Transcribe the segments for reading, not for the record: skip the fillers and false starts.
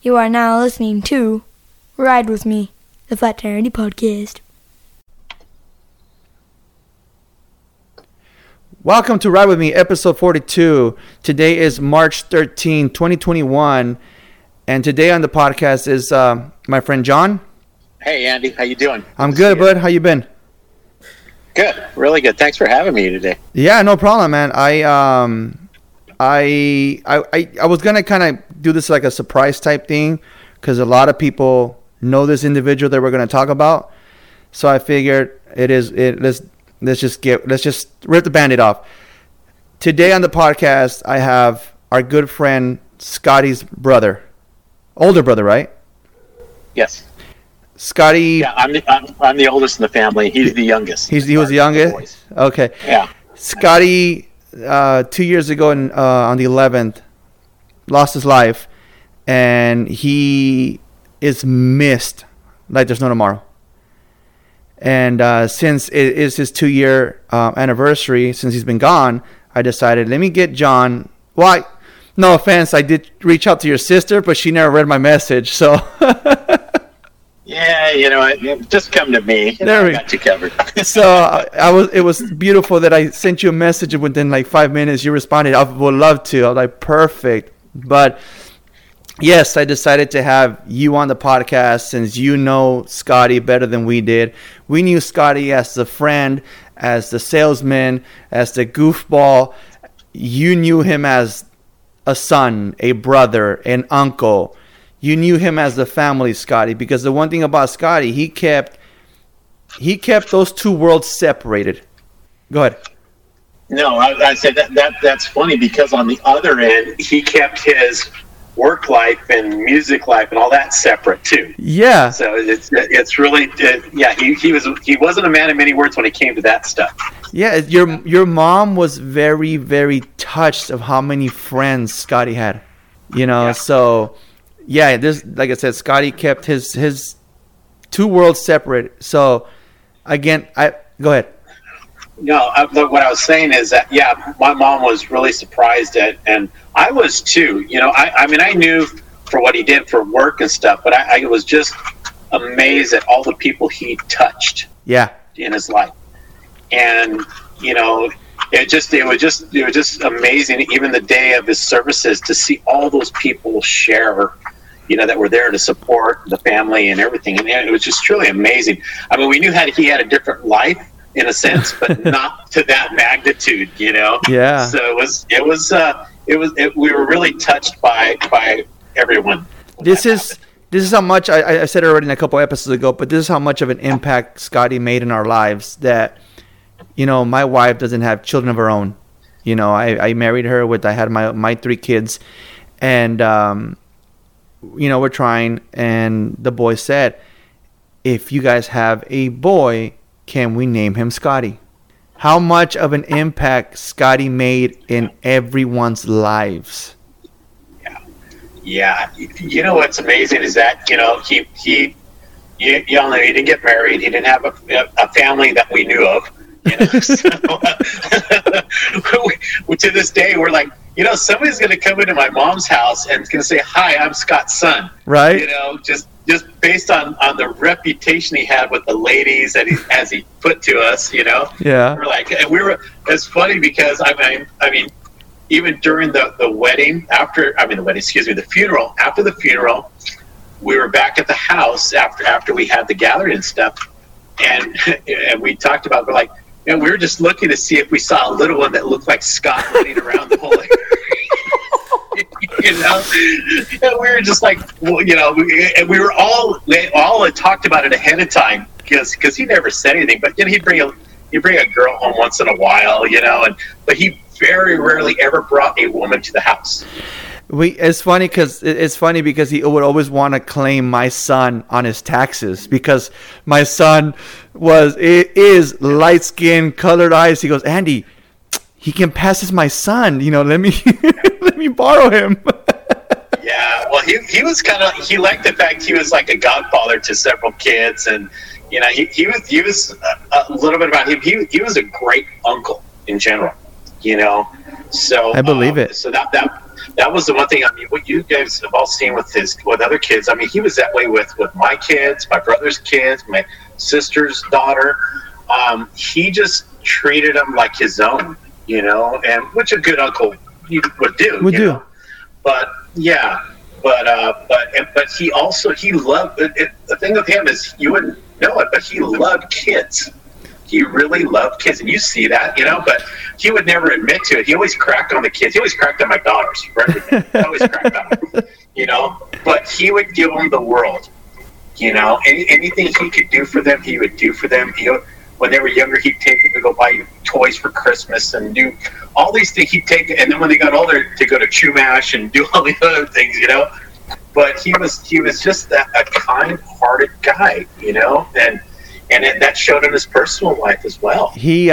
You are now listening to Ride With Me, the Flat Tire Andy podcast. Welcome to Ride With Me, episode 42. Today is March 13, 2021. And today on the podcast is my friend John. Hey, Andy. How you doing? I'm good, bud. How you been? Good. Really good. Thanks for having me today. Yeah, no problem, man. I was going to kind of do this like a surprise type thing because a lot of people know this individual that we're going to talk about. So I figured let's just rip the Band-Aid off. Today on the podcast, I have our good friend Scotty's brother. Older brother, right? Yes. Scotty. Yeah, I'm the oldest in the family. He's the youngest. He was the youngest? Okay. Yeah. Scotty, 2 years ago on the 11th, lost his life, and he is missed like there's no tomorrow. And since it is his 2-year anniversary, since he's been gone, I decided, let me get John. Well, no offense, I did reach out to your sister, but she never read my message, so... Yeah, you know what? Just come to me. I got you covered. So it was beautiful that I sent you a message, and within like 5 minutes you responded, I would love to. I was like, perfect. But yes, I decided to have you on the podcast since you know Scotty better than we did. We knew Scotty as the friend, as the salesman, as the goofball. You knew him as a son, a brother, an uncle. You knew him as the family, Scotty, because the one thing about Scotty, he kept those two worlds separated. Go ahead. No, I said that's funny because on the other end, he kept his work life and music life and all that separate too. Yeah. So it's really he wasn't a man of many words when it came to that stuff. Yeah, your mom was very, very touched of how many friends Scotty had. You know, so yeah, this, like I said, Scotty kept his two worlds separate. So again, go ahead. No, what I was saying is that, my mom was really surprised and I was too. You know, I mean, I knew for what he did for work and stuff, but I was just amazed at all the people he touched in his life. And, you know, it was just amazing, even the day of his services, to see all those people share, you know, that were there to support the family and everything. And it was just truly amazing. I mean, we knew he had a different life, in a sense, but not to that magnitude, you know? Yeah. So we were really touched by everyone. This is how much, I said it already in a couple episodes ago, but this is how much of an impact Scotty made in our lives that, you know, my wife doesn't have children of her own. You know, I married her I had my 3 kids, and, you know, we're trying, and the boy said, if you guys have a boy, can we name him Scotty? How much of an impact Scotty made in everyone's lives. Yeah. You know what's amazing is that, you know, he didn't get married. He didn't have a family that we knew of. You know, so, to this day, we're like, you know, somebody's going to come into my mom's house and going to say, "Hi, I'm Scott's son." Right. You know, just based on the reputation he had with the ladies that as he put to us, you know. Yeah. We're like, and it's funny because I mean, even during the wedding, the funeral, after the funeral, we were back at the house after we had the gathering and stuff, and we talked about, we're like, and we were just looking to see if we saw a little one that looked like Scott running around the whole area. You know, and we were just like, well, you know, we were they all had talked about it ahead of time because he never said anything, but you know, he'd bring a girl home once in a while, you know, but he very rarely ever brought a woman to the house. It's funny because he would always want to claim my son on his taxes because my son is light skinned, colored eyes. He goes, Andy, he can pass as my son. You know, let me let me borrow him. Yeah, well, he was he liked the fact he was like a godfather to several kids, and you know, he was a little bit about him. He was a great uncle in general. You know, so I believe it. So that that was the one thing. I mean, what you guys have all seen with other kids. I mean, he was that way with my kids, my brother's kids, my sister's daughter. He just treated them like his own, and which a good uncle would do. Know? But yeah, but he loved it. The thing with him is you wouldn't know it, but he loved kids. He really loved kids, and you see that, but he would never admit to it. He always cracked on the kids. He always cracked on my daughters for everything. He always cracked on them, But he would give them the world, anything he could do for them, he would do for them. When they were younger, he'd take them to go buy toys for Christmas and do all these things. He'd take, and then when they got older, to go to Chumash and do all these other things, But he was just a kind-hearted guy, and that showed in his personal life as well. He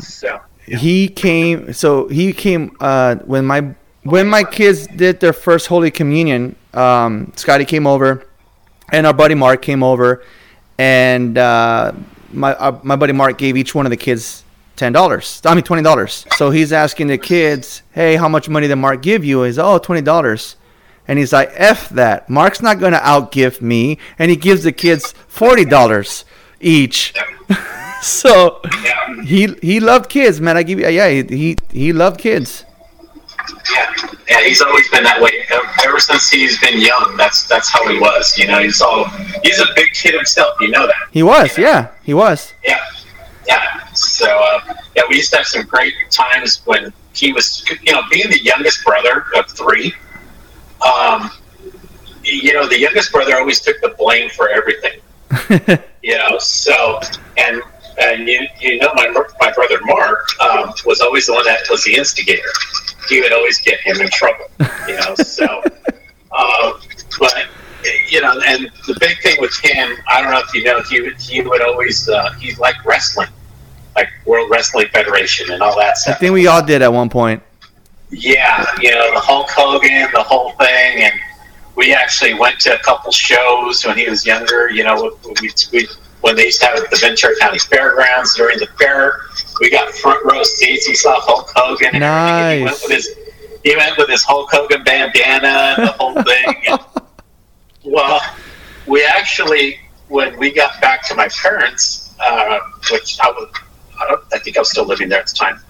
came when my kids did their first Holy Communion. Scotty came over, and our buddy Mark came over, and my buddy Mark gave each one of the kids $20. So he's asking the kids, "Hey, how much money did Mark give you?" He's, "Oh, $20." And he's like, "F that. Mark's not going to outgift me." And he gives the kids $40 each. So he loved kids, man. He loved kids. Yeah, he's always been that way. Ever since he's been young, that's how he was. He's a big kid himself. You know that. He was, he was. Yeah. So we used to have some great times when he was, being the youngest brother of three. The youngest brother always took the blame for everything. So and my brother Mark was always the one that was the instigator. He would always get him in trouble. So and the big thing with him, I don't know if you know, he would always he liked wrestling, like World Wrestling Federation and all that stuff. I think we all did at one point. Yeah, the Hulk Hogan, the whole thing, and we actually went to a couple shows when he was younger. When they used to have it at the Ventura County Fairgrounds during the fair, we got front row seats. He saw Hulk Hogan. And nice. He went with his Hulk Hogan bandana and the whole thing. And, well, we actually, when we got back to my parents, which I think I was still living there at the time.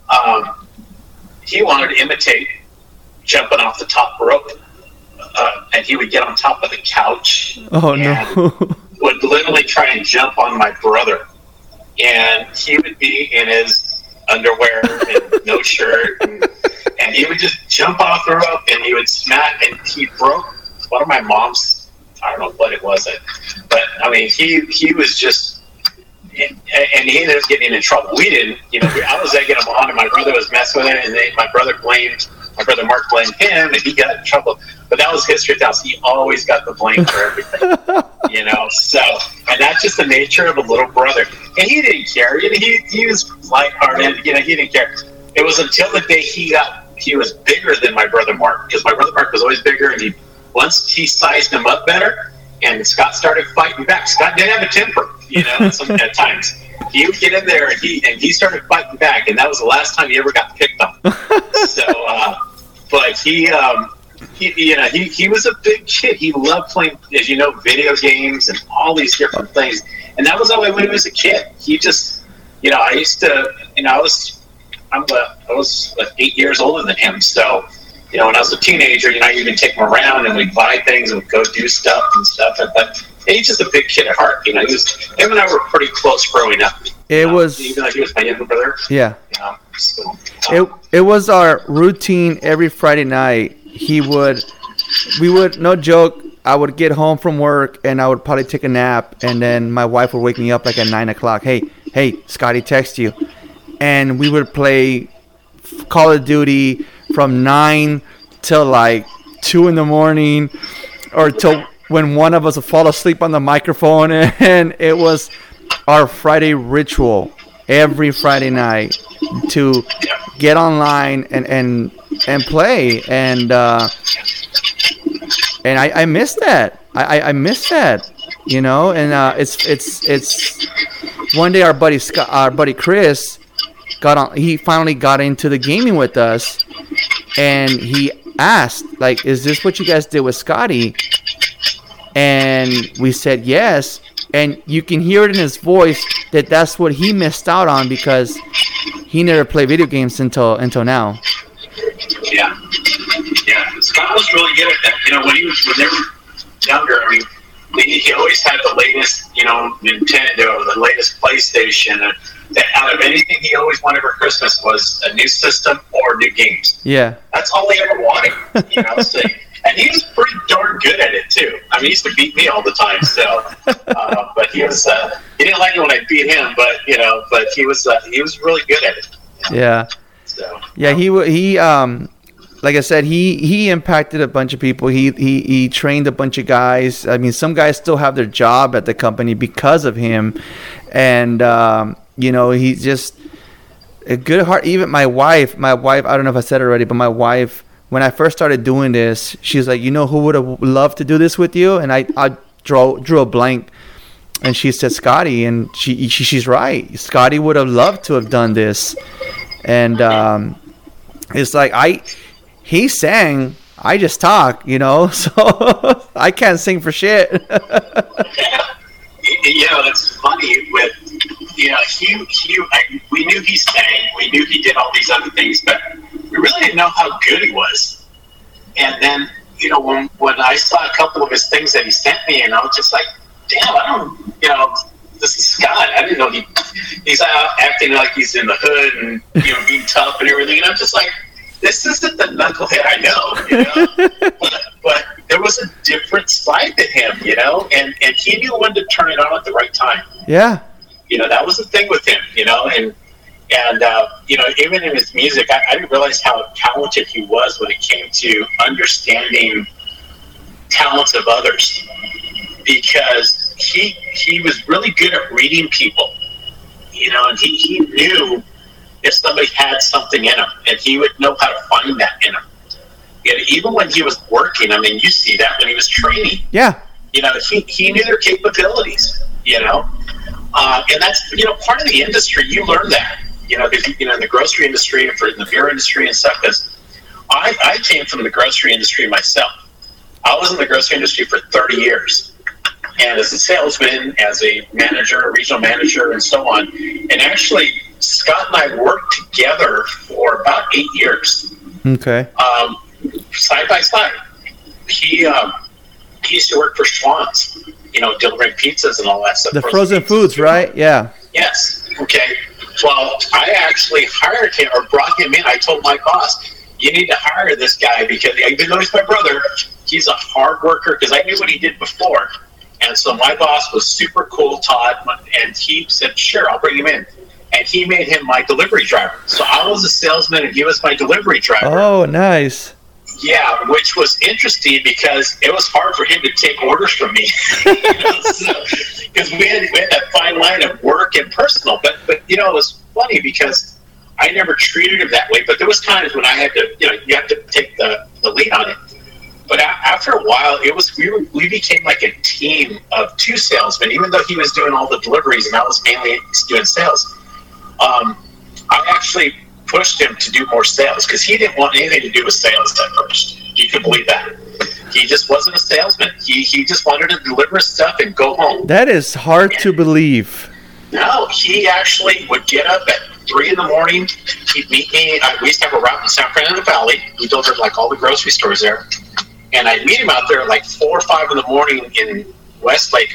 He wanted to imitate jumping off the top rope, and he would get on top of the couch. Oh no! Would literally try and jump on my brother, and he would be in his underwear and no shirt, and he would just jump off the rope, and he would smack, and he broke one of my mom's. I don't know what it was, but I mean, he was just. And he ended up getting in trouble. We didn't, I was egging him on, and my brother was messing with it, and then my brother Mark blamed him, and he got in trouble. But that was history tells. He always got the blame for everything, So, and that's just the nature of a little brother. And he didn't care. He was lighthearted. He didn't care. It was until the day he was bigger than my brother Mark, because my brother Mark was always bigger, and once he sized him up better, and Scott started fighting back. Scott did have a temper. At times he would get in there and he started fighting back, and that was the last time he ever got picked on. So, but he was a big kid. He loved playing, as you know, video games and all these different things. And that was always when he was a kid. He just, I used to, I was like 8 years older than him. So, when I was a teenager, you can take him around and we'd buy things and we'd go do stuff and stuff. But he's just a big kid at heart. Him and I were pretty close growing up. It was, even though he was my younger brother. Yeah. So, it was our routine every Friday night. We would, no joke, I would get home from work and I would probably take a nap, and then my wife would wake me up like at 9 o'clock. Hey, Scotty, text you. And we would play Call of Duty from 9 till like 2 in the morning, or till when one of us would fall asleep on the microphone. And it was our Friday ritual every Friday night to get online and play. And I miss that. I miss that, and it's one day our buddy Chris he finally got into the gaming with us, and he asked, like, is this what you guys did with Scotty? And we said yes. And you can hear it in his voice that that's what he missed out on because he never played video games until now. Yeah. Scott was really good at that. You know, when they were younger, I mean, he always had the latest, you know, Nintendo, the latest PlayStation. That out of anything he always wanted for Christmas was a new system or new games. Yeah. That's all he ever wanted, you know. So, and he was pretty darn good at it too. I mean, he used to beat me all the time. So, but he was he didn't like it when I beat him, but you know, but he was really good at it. You know? Yeah. So yeah, he like I said, he impacted a bunch of people. He trained a bunch of guys. I mean, some guys still have their job at the company because of him, and you know, he's just a good heart. Even my wife, I don't know if I said it already, but my wife, when I first started doing this, she's like, you know who would have loved to do this with you? And I drew a blank, and she said Scotty, and she's right. Scotty would have loved to have done this, and it's like he sang, I just talk, you know, so I can't sing for shit. Yeah, that's funny with. Yeah, we knew he sang, we knew he did all these other things, but we really didn't know how good he was. And then, you know, when I saw a couple of his things that he sent me, and I was just like, damn, I don't, you know, this is Scott. I didn't know he's acting like he's in the hood and, you know, being tough and everything. And I'm just like, this isn't the knucklehead I know, you know? but there was a different side to him, you know, and he knew when to turn it on at the right time. Yeah. You know, that was the thing with him, you know, and you know, even in his music, I didn't realize how talented he was when it came to understanding talents of others, because he was really good at reading people, you know, and he knew if somebody had something in him, and he would know how to find that in him. You know, even when he was working, I mean, you see that when he was training. Yeah. You know, he knew their capabilities, you know. And that's, you know, part of the industry. You learn that, you know, because, you know, in the grocery industry and in the beer industry and stuff. Because I came from the grocery industry myself. I was in the grocery industry for 30 years, and as a salesman, as a manager, a regional manager, and so on. And actually, Scott and I worked together for about 8 years. Okay. Side by side. He used to work for Schwann's, you know, delivering pizzas and all that stuff. The frozen foods, right? Yeah. Yes. Okay. Well, I actually hired him or brought him in. I told my boss, you need to hire this guy because even though he's my brother, he's a hard worker, because I knew what he did before. And so my boss was super cool, Todd, and he said, sure, I'll bring him in. And he made him my delivery driver. So I was a salesman and he was my delivery driver. Oh, nice. Yeah, which was interesting because it was hard for him to take orders from me. Because we had that fine line of work and personal. But you know, it was funny because I never treated him that way. But there was times when I had to, you know, you have to take the lead on it. But after a while, it was we became like a team of two salesmen, even though he was doing all the deliveries and I was mainly doing sales. I actually pushed him to do more sales because he didn't want anything to do with sales at first. You can believe that. He just wasn't a salesman. He just wanted to deliver stuff and go home. That is hard to believe. No, he actually would get up at 3 a.m. He'd meet me. We used to have a route in San Fernando Valley. We delivered like all the grocery stores there. And I'd meet him out there at like 4 or 5 in the morning in Westlake,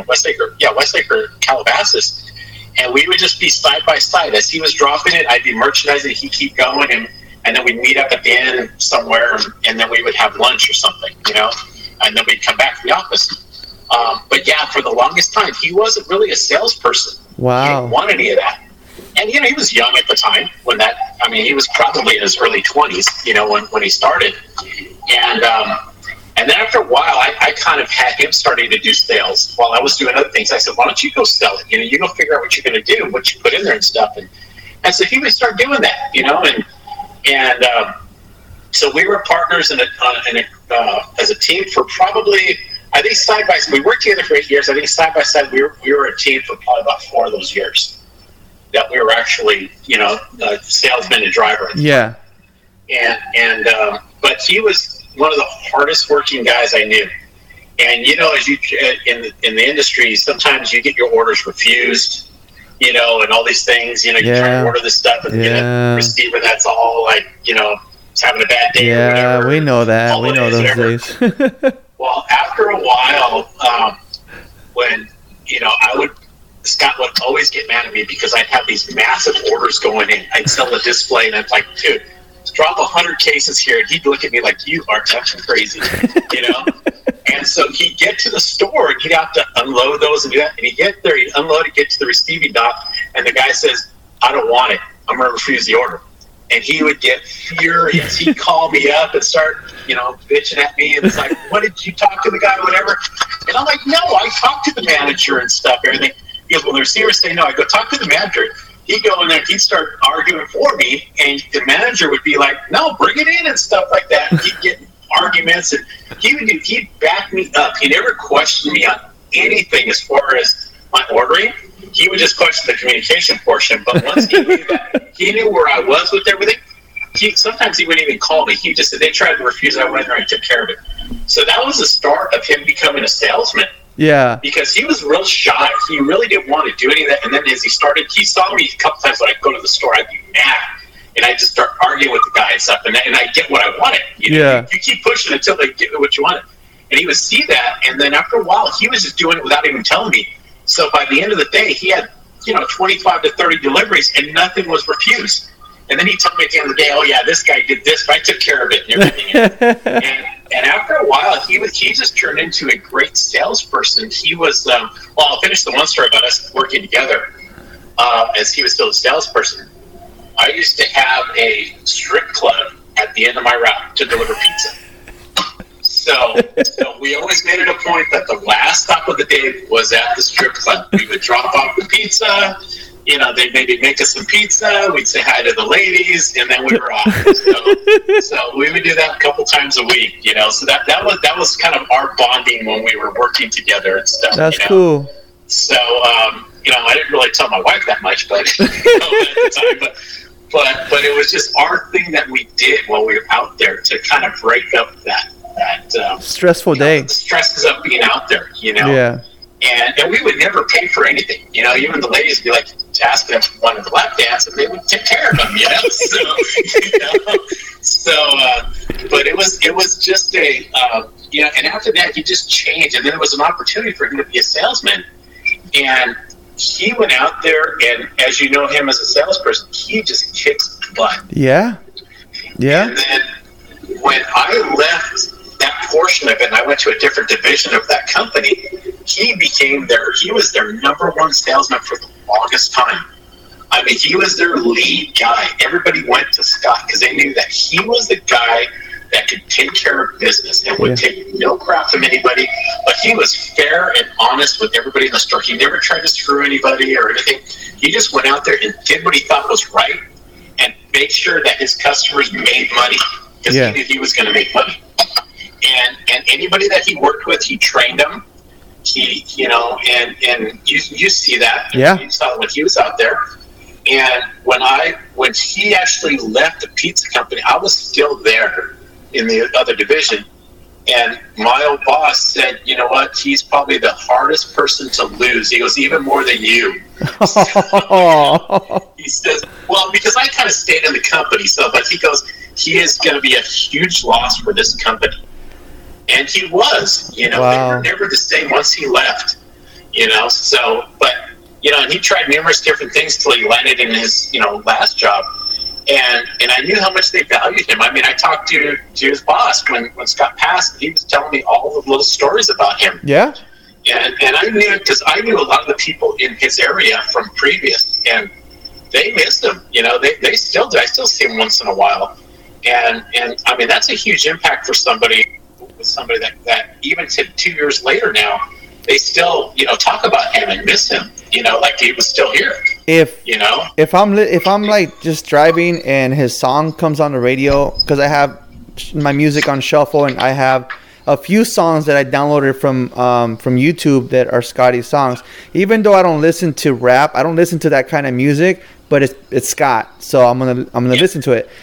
Calabasas. And we would just be side by side. As he was dropping it, I'd be merchandising, he'd keep going, and then we'd meet up at the end somewhere, and then we would have lunch or something, you know, and then we'd come back to the office. But yeah, for the longest time, he wasn't really a salesperson. Wow. He didn't want any of that. And, you know, he was young at the time when he was probably in his early 20s, you know, when he started. And then after a while, I kind of had him starting to do sales while I was doing other things. I said, why don't you go sell it? You know, you go figure out what you're going to do, what you put in there and stuff. And so he would start doing that, you know, and so we were partners as a team for probably, I think side by side, we worked together for 8 years. I think side by side, we were a team for probably about 4 of those years that we were actually, you know, salesman and driver. Yeah. but he was one of the hardest working guys I knew. And as you in the industry, sometimes you get your orders refused, and all these things. You try to order this stuff, and the receiver that's all like, is having a bad day. Yeah, or whatever. We know that. We know those days. Well, after a while, when Scott would always get mad at me because I'd have these massive orders going in. I'd sell a display, and I'd like, dude, drop 100 cases here, and he'd look at me like, you are fucking crazy, And so he'd get to the store, and he'd have to unload those and do that. And he'd get there, he'd unload it, get to the receiving dock, and the guy says, I don't want it. I'm going to refuse the order. And he would get furious. He'd call me up and start, bitching at me. And it's like, what did you talk to the guy, whatever? And I'm like, no, I talked to the manager and stuff, everything. He goes, well, the receiver say no. I go, talk to the manager. He'd go in there, he'd start arguing for me, and the manager would be like, no, bring it in and stuff like that. And he'd get arguments, and he'd back me up. He never questioned me on anything as far as my ordering. He would just question the communication portion. But once he knew that, he knew where I was with everything. Sometimes he wouldn't even call me. He just said, they tried to refuse. I went there and took care of it. So that was the start of him becoming a salesman. Yeah. Because he was real shy. He really didn't want to do any of that. And then as he saw me a couple times when I'd go to the store, I'd be mad. And I'd just start arguing with the guy and stuff. And I'd get what I wanted. You keep pushing until they get what you wanted. And he would see that. And then after a while, he was just doing it without even telling me. So by the end of the day, he had, 25 to 30 deliveries, and nothing was refused. And then he told me at the end of the day, oh, yeah, this guy did this, but I took care of it and everything. and after a while, he just turned into a great salesperson. He was, I'll finish the one story about us working together as he was still a salesperson. I used to have a strip club at the end of my route to deliver pizza. So we always made it a point that the last stop of the day was at the strip club. We would drop off the pizza. They'd maybe make us some pizza. We'd say hi to the ladies, and then we were off. So we would do that a couple times a week. So that was kind of our bonding when we were working together and stuff. That's cool. So I didn't really tell my wife that much, but at the time, but it was just our thing that we did while we were out there to kind of break up that stressful day. The stresses of being out there. Yeah. And we would never pay for anything. Even the ladies would be like, ask them if they wanted to lap dance, and they would take care of them. But it was just and after that he just changed, and then there was an opportunity for him to be a salesman, and he went out there, and as you know him as a salesperson, he just kicks butt. Yeah. And then when I left that portion of it, and I went to a different division of that company, he was their number one salesman for the longest time. I mean, he was their lead guy. Everybody went to Scott because they knew that he was the guy that could take care of business and would take no crap from anybody. But he was fair and honest with everybody in the store. He never tried to screw anybody or anything. He just went out there and did what he thought was right and made sure that his customers made money because he knew he was going to make money. And anybody that he worked with, he trained them. He, and you see that. Yeah. You saw when he was out there. And when he actually left the pizza company, I was still there in the other division. And my old boss said, you know what? He's probably the hardest person to lose. He goes, even more than you. He says, well, because I kind of stayed in the company. So, but he goes, he is going to be a huge loss for this company. And he was, They were never the same once he left, So, but, and he tried numerous different things till he landed in his, last job. And I knew how much they valued him. I mean, I talked to his boss when Scott passed. He was telling me all the little stories about him. Yeah. And I knew, because I knew a lot of the people in his area from previous, and they missed him. They still do. I still see him once in a while. And I mean, that's a huge impact for somebody that even to 2 years later now, they still, talk about him and miss him, like he was still here. If I'm like just driving and his song comes on the radio, because I have my music on shuffle and I have a few songs that I downloaded from YouTube that are Scotty's songs. Even though I don't listen to rap, I don't listen to that kind of music, but it's Scott, so I'm gonna listen to it.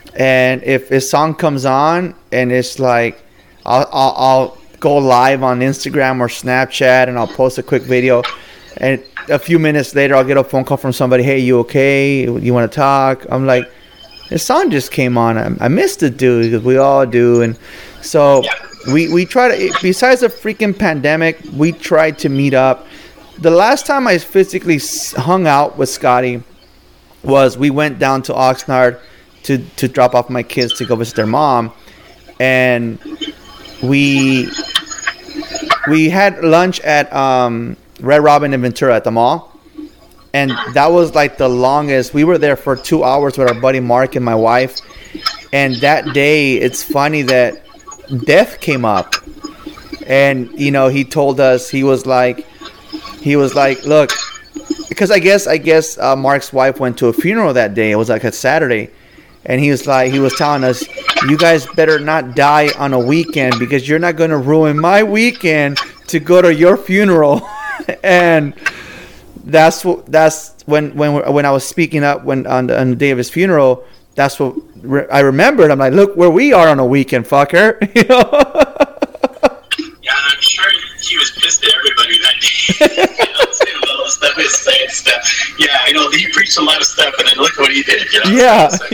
And if a song comes on and it's like, I'll go live on Instagram or Snapchat and I'll post a quick video, and a few minutes later I'll get a phone call from somebody, hey, you okay, you want to talk? I'm like, this song just came on, I missed it, dude, because we all do. And so we try to, besides the freaking pandemic, we tried to meet up. The last time I physically hung out with Scotty was we went down to Oxnard to drop off my kids to go visit their mom, and we had lunch at Red Robin in Ventura at the mall, and that was like the longest. We were there for 2 hours with our buddy Mark and my wife, and that day it's funny that death came up, and you know, he told us, he was like look, because I guess Mark's wife went to a funeral that day. It was like a Saturday. And he was telling us, you guys better not die on a weekend, because you're not going to ruin my weekend to go to your funeral. And that's when I was speaking up on the day of his funeral. That's what I remembered. I'm like, look where we are on a weekend, fucker. You know? Yeah, I'm sure he was pissed at everybody that day. You know, saying a lot of stuff, saying stuff. Yeah, I know he preached a lot of stuff, and then look what he did. You know? Yeah, so,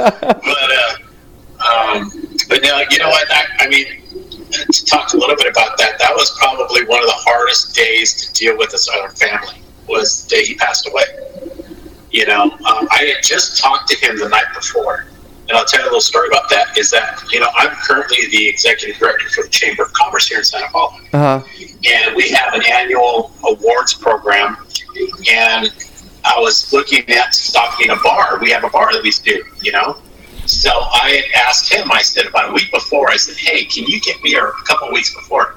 but no, you know what? I mean, to talk a little bit about that, that was probably one of the hardest days to deal with as our family. Was the day he passed away. You know, I had just talked to him the night before. And I'll tell you a little story about that, is that, you know, I'm currently the executive director for the Chamber of Commerce here in Santa Paula. Uh-huh. And we have an annual awards program. And I was looking at stocking a bar. We have a bar that we do, you know. So I had asked him, I said, about a week before, I said, hey, can you get me, or a couple of weeks before,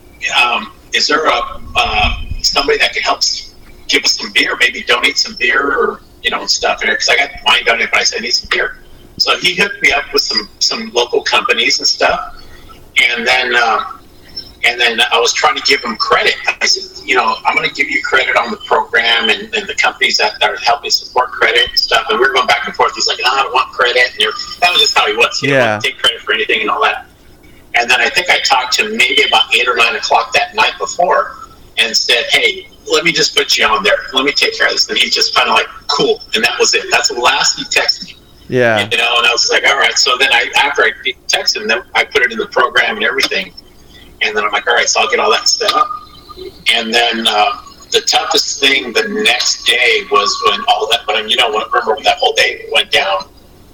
is there somebody that can help give us some beer, maybe donate some beer or, you know, stuff in there? Because I got mine donated, but I said, I need some beer. So he hooked me up with some local companies and stuff, and then I was trying to give him credit. I said, you know, I'm going to give you credit on the program and the companies that are helping support credit and stuff. And we were going back and forth. He's like, I don't want credit. And that was just how he was. He didn't want to take credit for anything and all that. And then I think I talked to him maybe about 8 or 9 o'clock that night before and said, hey, let me just put you on there. Let me take care of this. And he's just kind of like, cool. And that was it. That's the last he texted me. Yeah. You know, and I was like, all right. So then after I texted him, then I put it in the program and everything. And then I'm like, all right, so I'll get all that set up. And then the toughest thing the next day was when all that, but you know, remember when that whole day went down,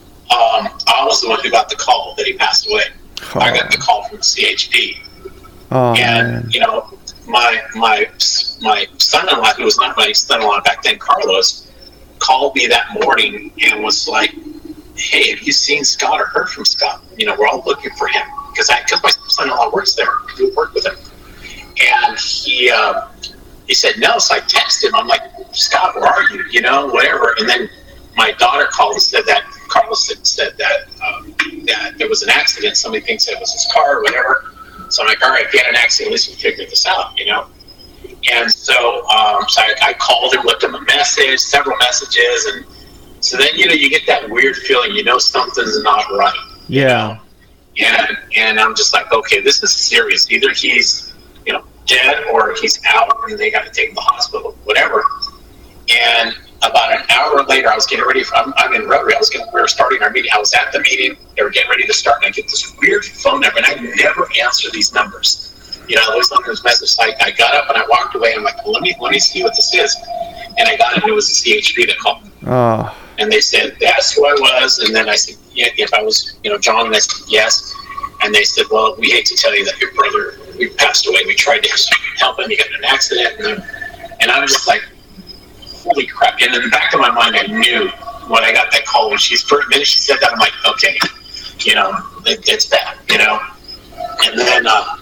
I was the one who got the call that he passed away. Oh. I got the call from the CHP. Oh, and, man. You know, my son-in-law, who was not my son-in-law back then, Carlos, called me that morning and was like, hey, have you seen Scott or heard from Scott? You know, we're all looking for him. Because my son-in-law works there. We work with him. And he said, no. So I texted him. I'm like, Scott, where are you? You know, whatever. And then my daughter called and said that Carlos had said that there was an accident. Somebody thinks it was his car or whatever. So I'm like, all right, if you had an accident, at least we figured this out, you know? And so, I called him, left him a message, several messages. And so then, you know, you get that weird feeling, you know, something's not right. Yeah. You know? And I'm just like, okay, this is serious. Either he's, you know, dead or he's out and they got to take him to the hospital, whatever. And about an hour later, I was getting ready. I'm in Rotary. We were starting our meeting. I was at the meeting. They were getting ready to start, and I get this weird phone number, and I never answer these numbers. You know, I always left this message. I got up and I walked away. I'm like, well, let me see what this is. And I got it. And it was the CHP that called me. Oh. And they said, they asked who I was. And then I said, yeah, if I was, you know, John. And I said, yes. And they said, well, we hate to tell you that your brother, we passed away. We tried to help him. He got in an accident. And I was just like, holy crap. And in the back of my mind, I knew when I got that call, when for a minute she said that, I'm like, okay, you know, it's bad, you know. And then,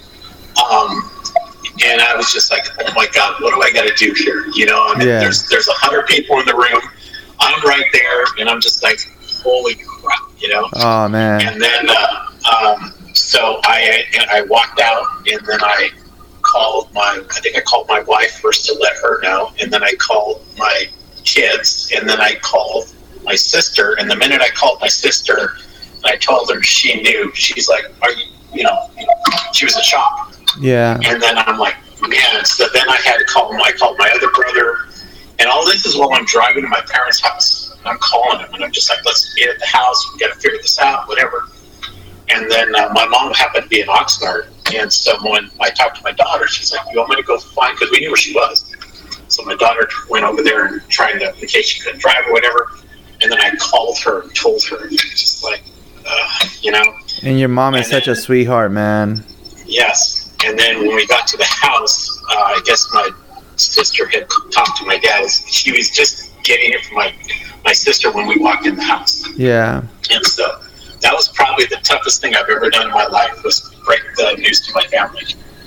and I was just like, oh my God, what do I got to do here? You know, I mean, there's 100 people in the room. I'm right there, and I'm just like, holy crap, you know. Oh man. And then, so I walked out, and then I called I called my wife first to let her know, and then I called my kids, and then I called my sister. And the minute I called my sister, I told her she knew. She's like, "Are you?" She was in shock. Yeah. And then I'm like, man. So then I had to call him. I called my other brother, and all this is while I'm driving to my parents' house. I'm calling him, and I'm just like, let's meet at the house. We got to figure this out, whatever. And then my mom happened to be in Oxnard, and so when I talked to my daughter, she's like, "You want me to go find?" Because we knew where she was. So my daughter went over there and trying to, in case she couldn't drive or whatever. And then I called her and told her, and she was just like, And your mom is such a sweetheart, man. Yes. And then when we got to the house, I guess my sister had talked to my dad. She was just getting it from my sister when we walked in the house. Yeah. And so that was probably the toughest thing I've ever done in my life, was break the news to my family.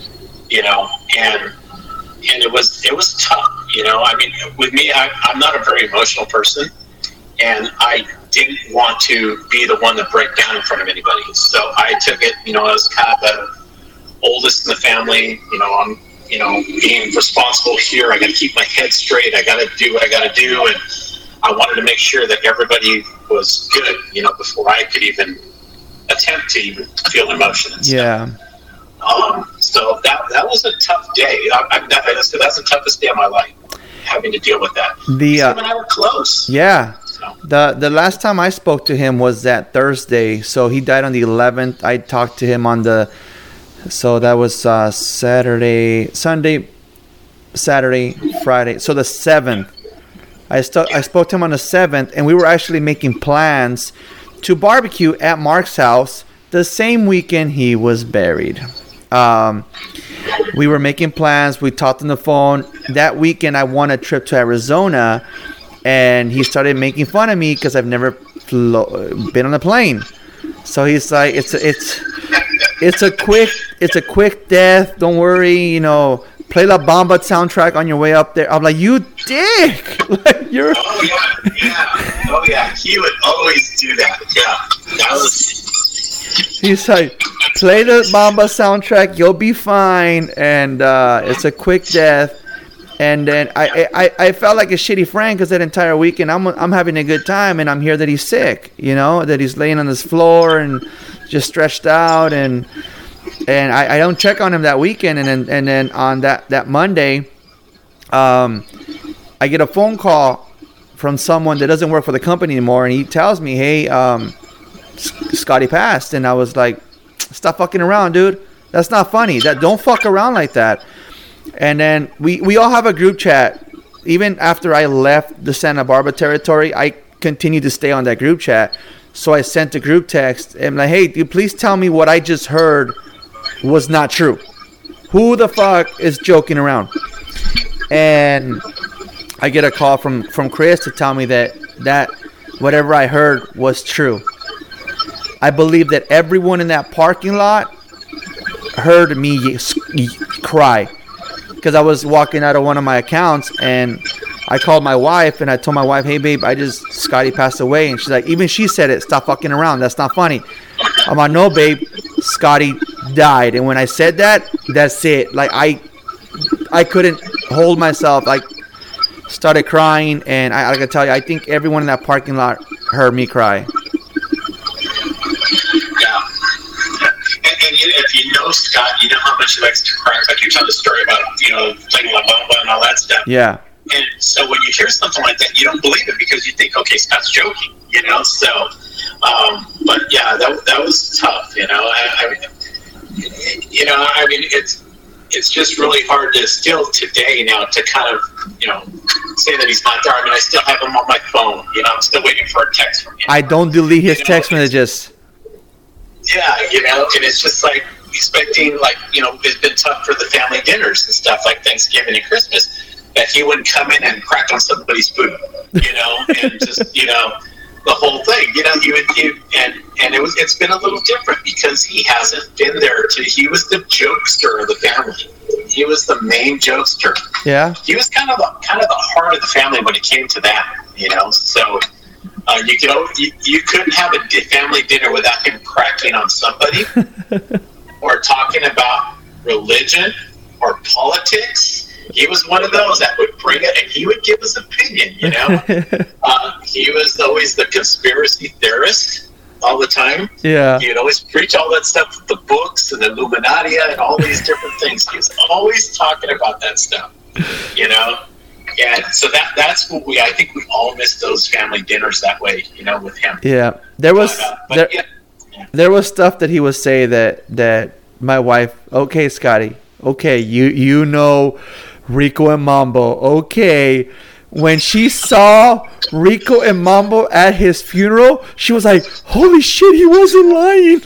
And it was tough. I mean, with me, I'm not a very emotional person, and I didn't want to be the one to break down in front of anybody. So I took it, I was kind of the oldest in the family. I'm being responsible here. I got to keep my head straight. I got to do what I got to do, and I wanted to make sure that everybody was good, before I could even attempt to even feel emotion and stuff. Yeah. So that was a tough day. That's the toughest day of my life, having to deal with that. Him and I were close. Yeah. So. The last time I spoke to him was that Thursday. So he died on the 11th. I talked to him on so that was Saturday, Sunday, Saturday, Friday. So the 7th. I spoke to him on the 7th, and we were actually making plans to barbecue at Mark's house the same weekend he was buried. We were making plans. We talked on the phone. That weekend, I won a trip to Arizona, and he started making fun of me because I've never been on a plane. So he's like, it's a quick death. Don't worry, play La Bamba soundtrack on your way up there. I'm like, you dick! Like, you're. Oh yeah. He would always do that. Yeah, that was. He's like, play the Bamba soundtrack, you'll be fine, and it's a quick death. And then I felt like a shitty friend because that entire weekend I'm having a good time, and I'm here that he's sick, that he's laying on this floor and just stretched out, and I don't check on him that weekend, and then on that Monday, I get a phone call from someone that doesn't work for the company anymore, and he tells me, hey, Scotty passed. And I was like, stop fucking around, dude. That's not funny. Don't fuck around like that. And then we all have a group chat. Even after I left the Santa Barbara territory, I continued to stay on that group chat. So I sent a group text and I'm like, hey, dude, please tell me what I just heard was not true. Who the fuck is joking around? And I get a call from Chris to tell me that whatever I heard was true. I believe that everyone in that parking lot heard me cry because I was walking out of one of my accounts, and I called my wife and I told my wife, hey babe, Scotty passed away. And she's like, even she said it, stop fucking around, that's not funny. I'm like, no babe, Scotty died. And when I said that, that's it. Like I couldn't hold myself. Like, started crying, and I gotta tell you, I think everyone in that parking lot heard me cry. And if you know Scott, you know how much he likes to cry. Like you tell the story about, playing La Bamba and all that stuff. Yeah. And so when you hear something like that, you don't believe it because you think, okay, Scott's joking, So, but yeah, that was tough, it's just really hard to still today now to kind of, say that he's not there. I mean, I still have him on my phone. I'm still waiting for a text from him. I don't delete his text messages. Yeah, and it's just like expecting, it's been tough for the family dinners and stuff like Thanksgiving and Christmas, that he wouldn't come in and crack on somebody's food, and just, the whole thing, it's been a little different because he hasn't been there he was the jokester of the family. He was the main jokester. Yeah. He was kind of the heart of the family when it came to that, so you couldn't have a family dinner without him cracking on somebody or talking about religion or politics. He was one of those that would bring it, and he would give his opinion, He was always the conspiracy theorist, all the time. Yeah. He would always preach all that stuff, the books and the Illuminati and all these different things. He was always talking about that stuff, you know. And so that's what I think we all miss those family dinners that way, you know, with him. Yeah. There was there was stuff that he would say that my wife, okay, Scotty, okay, you know Rico and Mambo, okay. When she saw Rico and Mambo at his funeral, she was like, holy shit, he wasn't lying.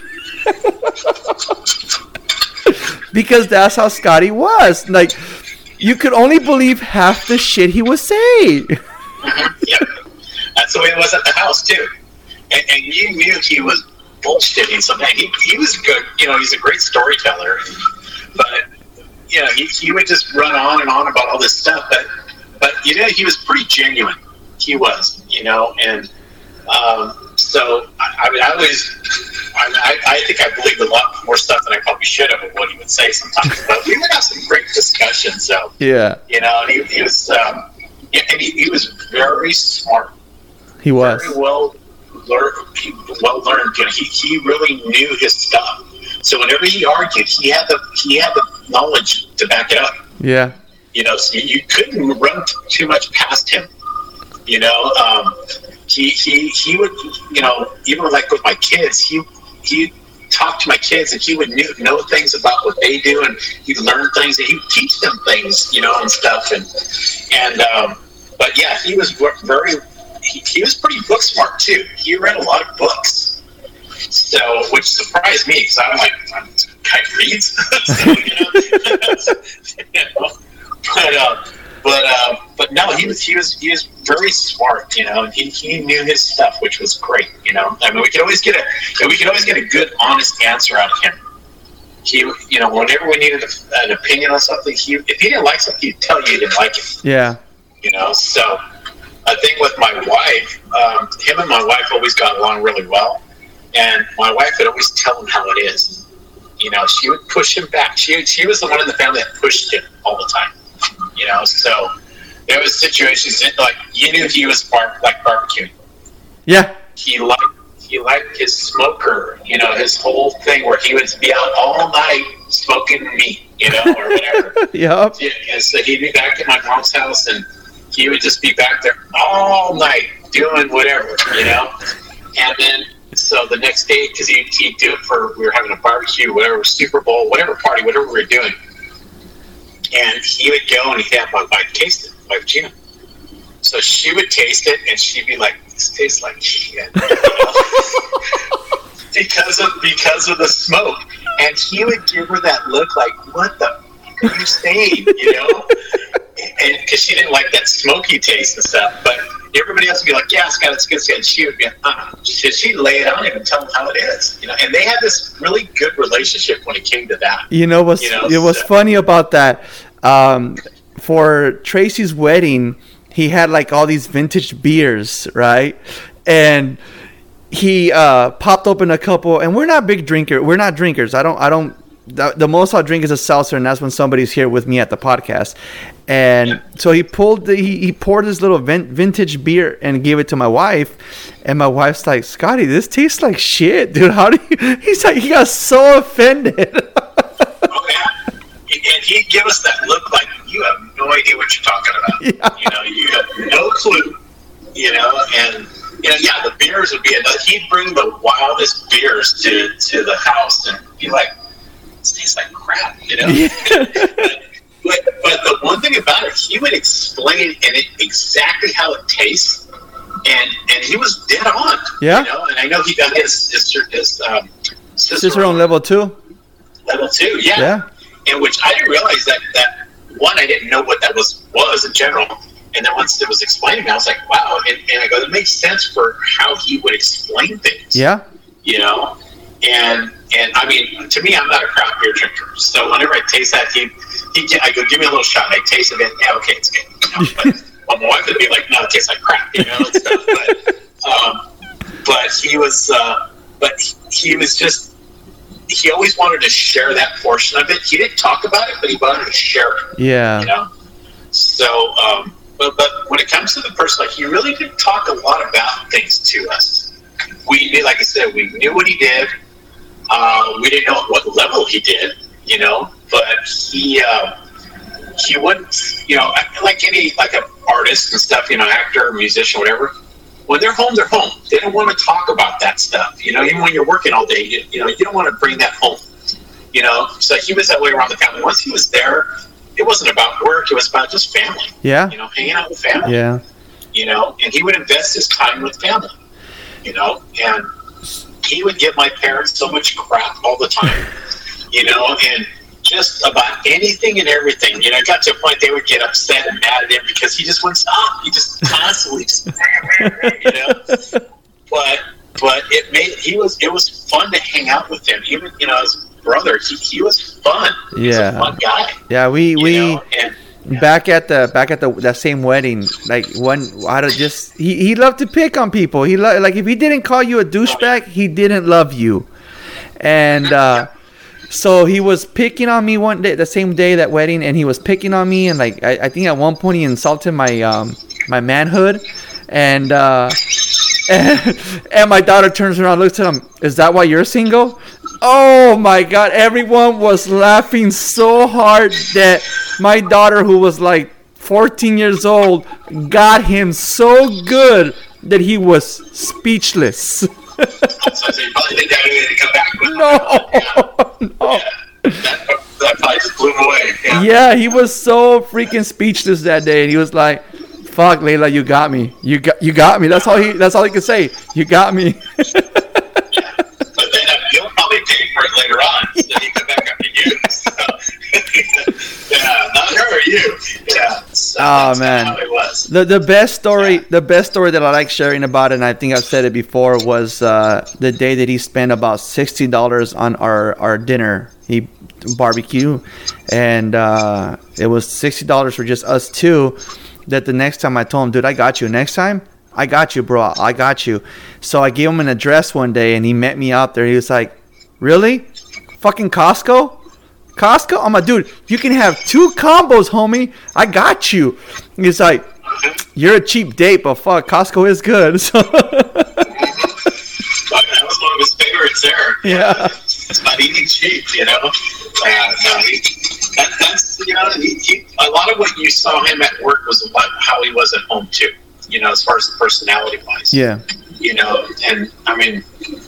Because that's how Scotty was. Like, you could only believe half the shit he would say. Yeah. That's the way it was at the house, too. And you knew he was bullshitting sometimes. He was good. You know, he's a great storyteller. But, you know, he would just run on and on about all this stuff. But you know, he was pretty genuine. He was, you know, and so I mean, I think I believed a lot more stuff than I probably should have of what he would say sometimes. But we would have some great discussions. So yeah, you know, and he was, and he was very smart. He was very well learned. You know, he really knew his stuff. So whenever he argued, he had the knowledge to back it up. Yeah. You know, so you couldn't run too much past him. You know, he would, you know, even like with my kids, he talked to my kids and he would know things about what they do, and he'd learn things and he'd teach them things, you know, and stuff. And but yeah, he was he was pretty book smart too. He read a lot of books, so which surprised me because I'm like, guy reads, so, you know. But no, he was very smart, you know. He knew his stuff, which was great, you know. I mean, we could always get a good, honest answer out of him. He, you know, whenever we needed an opinion on something, if he didn't like something, he'd tell you he didn't like it. Yeah. You know, so I think with my wife, him and my wife always got along really well, and my wife would always tell him how it is. You know, she would push him back. She was the one in the family that pushed him all the time. You know, so there was situations that, like, you knew he was like barbecuing. Yeah. He liked his smoker, you know, his whole thing where he would be out all night smoking meat, you know, or whatever. Yep. And so he'd be back at my mom's house and he would just be back there all night doing whatever, you know. And then so the next day, because he'd do it we were having a barbecue, whatever, Super Bowl, whatever party, whatever we were doing. And he would go and he'd have my wife taste it, my wife Gina. So she would taste it and she'd be like, "This tastes like shit," you know? because of the smoke. And he would give her that look like, "What the f*** are you saying?" You know, and because she didn't like that smoky taste and stuff. But everybody else would be like, "Yeah, Scott, it's good." And she would be, she'd lay it out and tell them how it is. You know, and they had this really good relationship when it came to that. You know what's funny about that? For Tracy's wedding, he had like all these vintage beers, right? And he popped open a couple, and we're not drinkers. I don't. The most I'll drink is a seltzer, and that's when somebody's here with me at the podcast. And so he poured this little vintage beer and gave it to my wife, and my wife's like, "Scotty, this tastes like shit, dude. How do you?" He's like, he got so offended. Oh yeah, and he'd give us that look like, "You have no idea what you're talking about. Yeah. You know, you have no clue." You know, and you know, yeah, the beers would be. He'd bring the wildest beers to the house, and be like, "This tastes like crap," you know. Yeah. But the one thing about it, he would explain exactly how it tastes, and he was dead on. Yeah. You know, and I know he got his sister on level 2. Level 2, yeah. Yeah. And which I didn't realize that one, I didn't know what that was in general. And then once it was explained to me, I was like, wow. And I go, it makes sense for how he would explain things. Yeah. You know? And I mean, to me, I'm not a craft beer drinker. So whenever I taste that, I go, "Give me a little shot." And I taste it, and yeah, okay, it's good. You know? But my wife would be like, "No, it tastes like crap," you know, and stuff. But he was just, he always wanted to share that portion of it. He didn't talk about it, but he wanted to share it. Yeah. You know? So, but when it comes to the person, like, he really didn't talk a lot about things to us. we knew, like I said, we knew what he did. We didn't know at what level he did, you know, but he wouldn't, you know, like an artist and stuff, you know, actor, musician, whatever. When they're home, they're home. They don't want to talk about that stuff, you know. Even when you're working all day, you know, you don't want to bring that home, you know. So he was that way around the family. Once he was there, it wasn't about work. It was about just family. Yeah. You know, hanging out with family. Yeah. You know, and he would invest his time with family, you know, and he would give my parents so much crap all the time, you know, and just about anything and everything. You know, it got to a point they would get upset and mad at him because he just wouldn't stop. He just constantly just, you know. But it was fun to hang out with him. Even, you know, as brother, he was fun. He was a fun guy. Yeah, back at that same wedding, like he loved to pick on people. Like if he didn't call you a douchebag, he didn't love you. And so he was picking on me one day, the same day that wedding, and he was picking on me, and like I think at one point he insulted my manhood, and my daughter turns around, looks at him. Is that why you're single? Oh my God! Everyone was laughing so hard that my daughter, who was like 14 years old, got him so good that he was speechless. So you probably think that he needed to come back with No. That probably just blew him away. Yeah, he was so freaking speechless that day, and he was like, "Fuck, Layla, you got me. You got me." That's all he could say. You got me. But then he'll probably pay for it later on. So he come back after you. So, yeah, not her, you. Yeah. So Oh man, how it was. the best story that I like sharing about it, and I think I've said it before, was the day that he spent about $60 on our dinner. He barbecue, and it was $60 for just us two. That the next time I told him, dude, I got you. Next time, I got you, bro. I got you. So I gave him an address one day, and he met me out there. He was like, really? Fucking Costco? I'm like, dude, you can have 2 combos, homie. I got you. He's like, you're a cheap date, but fuck, Costco is good. So That was one of his favorites there. yeah. It's about eating cheap, you know. That's you know, a lot of what you saw him at work was how he was at home too. You know, as far as the personality wise. Yeah. You know, and I mean,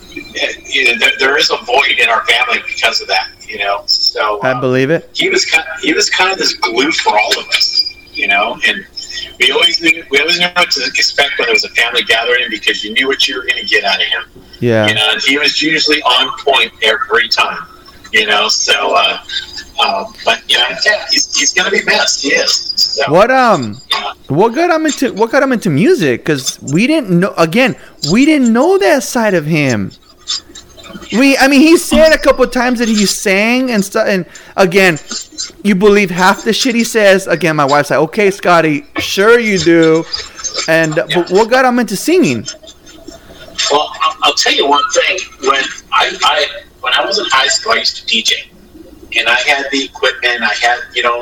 there is a void in our family because of that. You know, so I believe it. He was kind of this glue for all of us. You know, and we always knew what to expect when there was a family gathering because you knew what you were going to get out of him. Yeah. You know, and he was usually on point every time. You know, so but you know, yeah, he's gonna be missed. He is. So, What got him into music? Because we didn't know that side of him. He said a couple of times that he sang and stuff. And again, you believe half the shit he says. Again, my wife's like, "Okay, Scotty, sure you do." And but what got him into singing? Well, I'll tell you one thing. When I was in high school, I used to DJ, and I had the equipment. I had, you know,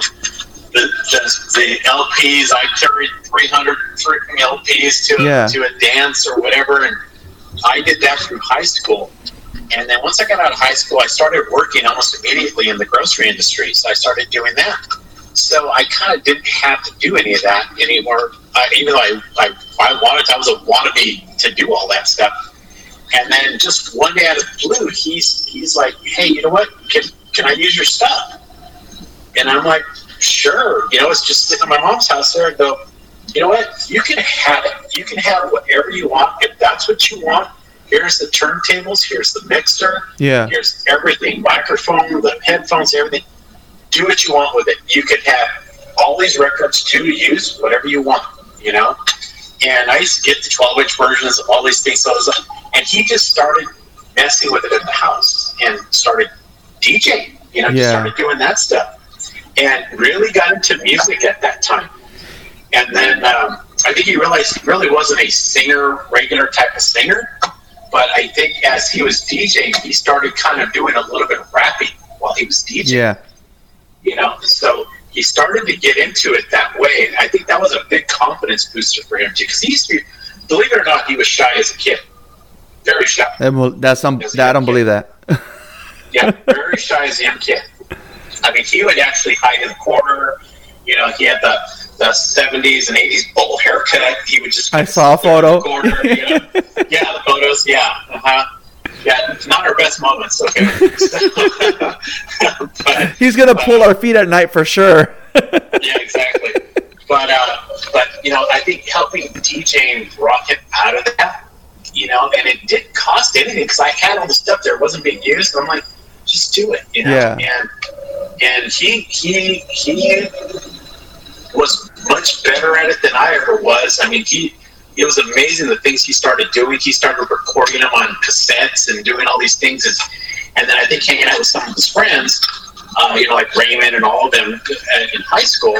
the LPs. I carried 300 freaking LPs to a dance or whatever, and I did that through high school. And then once I got out of high school, I started working almost immediately in the grocery industry. So I started doing that. So I kind of didn't have to do any of that anymore. Even though I was a wannabe to do all that stuff. And then just one day out of the blue, he's like, "Hey, you know what? Can I use your stuff?" And I'm like, "Sure." You know, it's just sitting at my mom's house there. And go, "You know what? You can have it. You can have whatever you want. If that's what you want, here's the turntables. Here's the mixer. Yeah. Here's everything. Microphone, the headphones, everything. Do what you want with it. You could have all these records to use, whatever you want, you know?" And I used to get the 12-inch versions of all these things. So and he just started messing with it at the house and started DJing, you know, just started doing that stuff. And really got into music at that time. And then I think he realized he really wasn't a singer, regular type of singer. But I think as he was DJing, he started kind of doing a little bit of rapping while he was DJing. Yeah. You know, so he started to get into it that way. And I think that was a big confidence booster for him too. Because he used to be, believe it or not, he was shy as a kid. very shy. I don't believe that. Yeah, very shy as a young kid. I mean, he would actually hide in the corner. You know, he had the 70s and 80s bowl haircut. He would just... I saw a photo. Corner, you know? Yeah, the photos, yeah. Yeah, not our best moments, okay? But, he's going to pull our feet at night for sure. Yeah, exactly. But you know, I think helping DJ and rock it out of that, you know, and it didn't cost anything because I had all the stuff there, it wasn't being used. And I'm like, just do it, you know. Yeah. And he was much better at it than I ever was. I mean, it was amazing the things he started doing. He started recording them on cassettes and doing all these things. And then I think hanging out with some of his friends, you know, like Raymond and all of them in high school,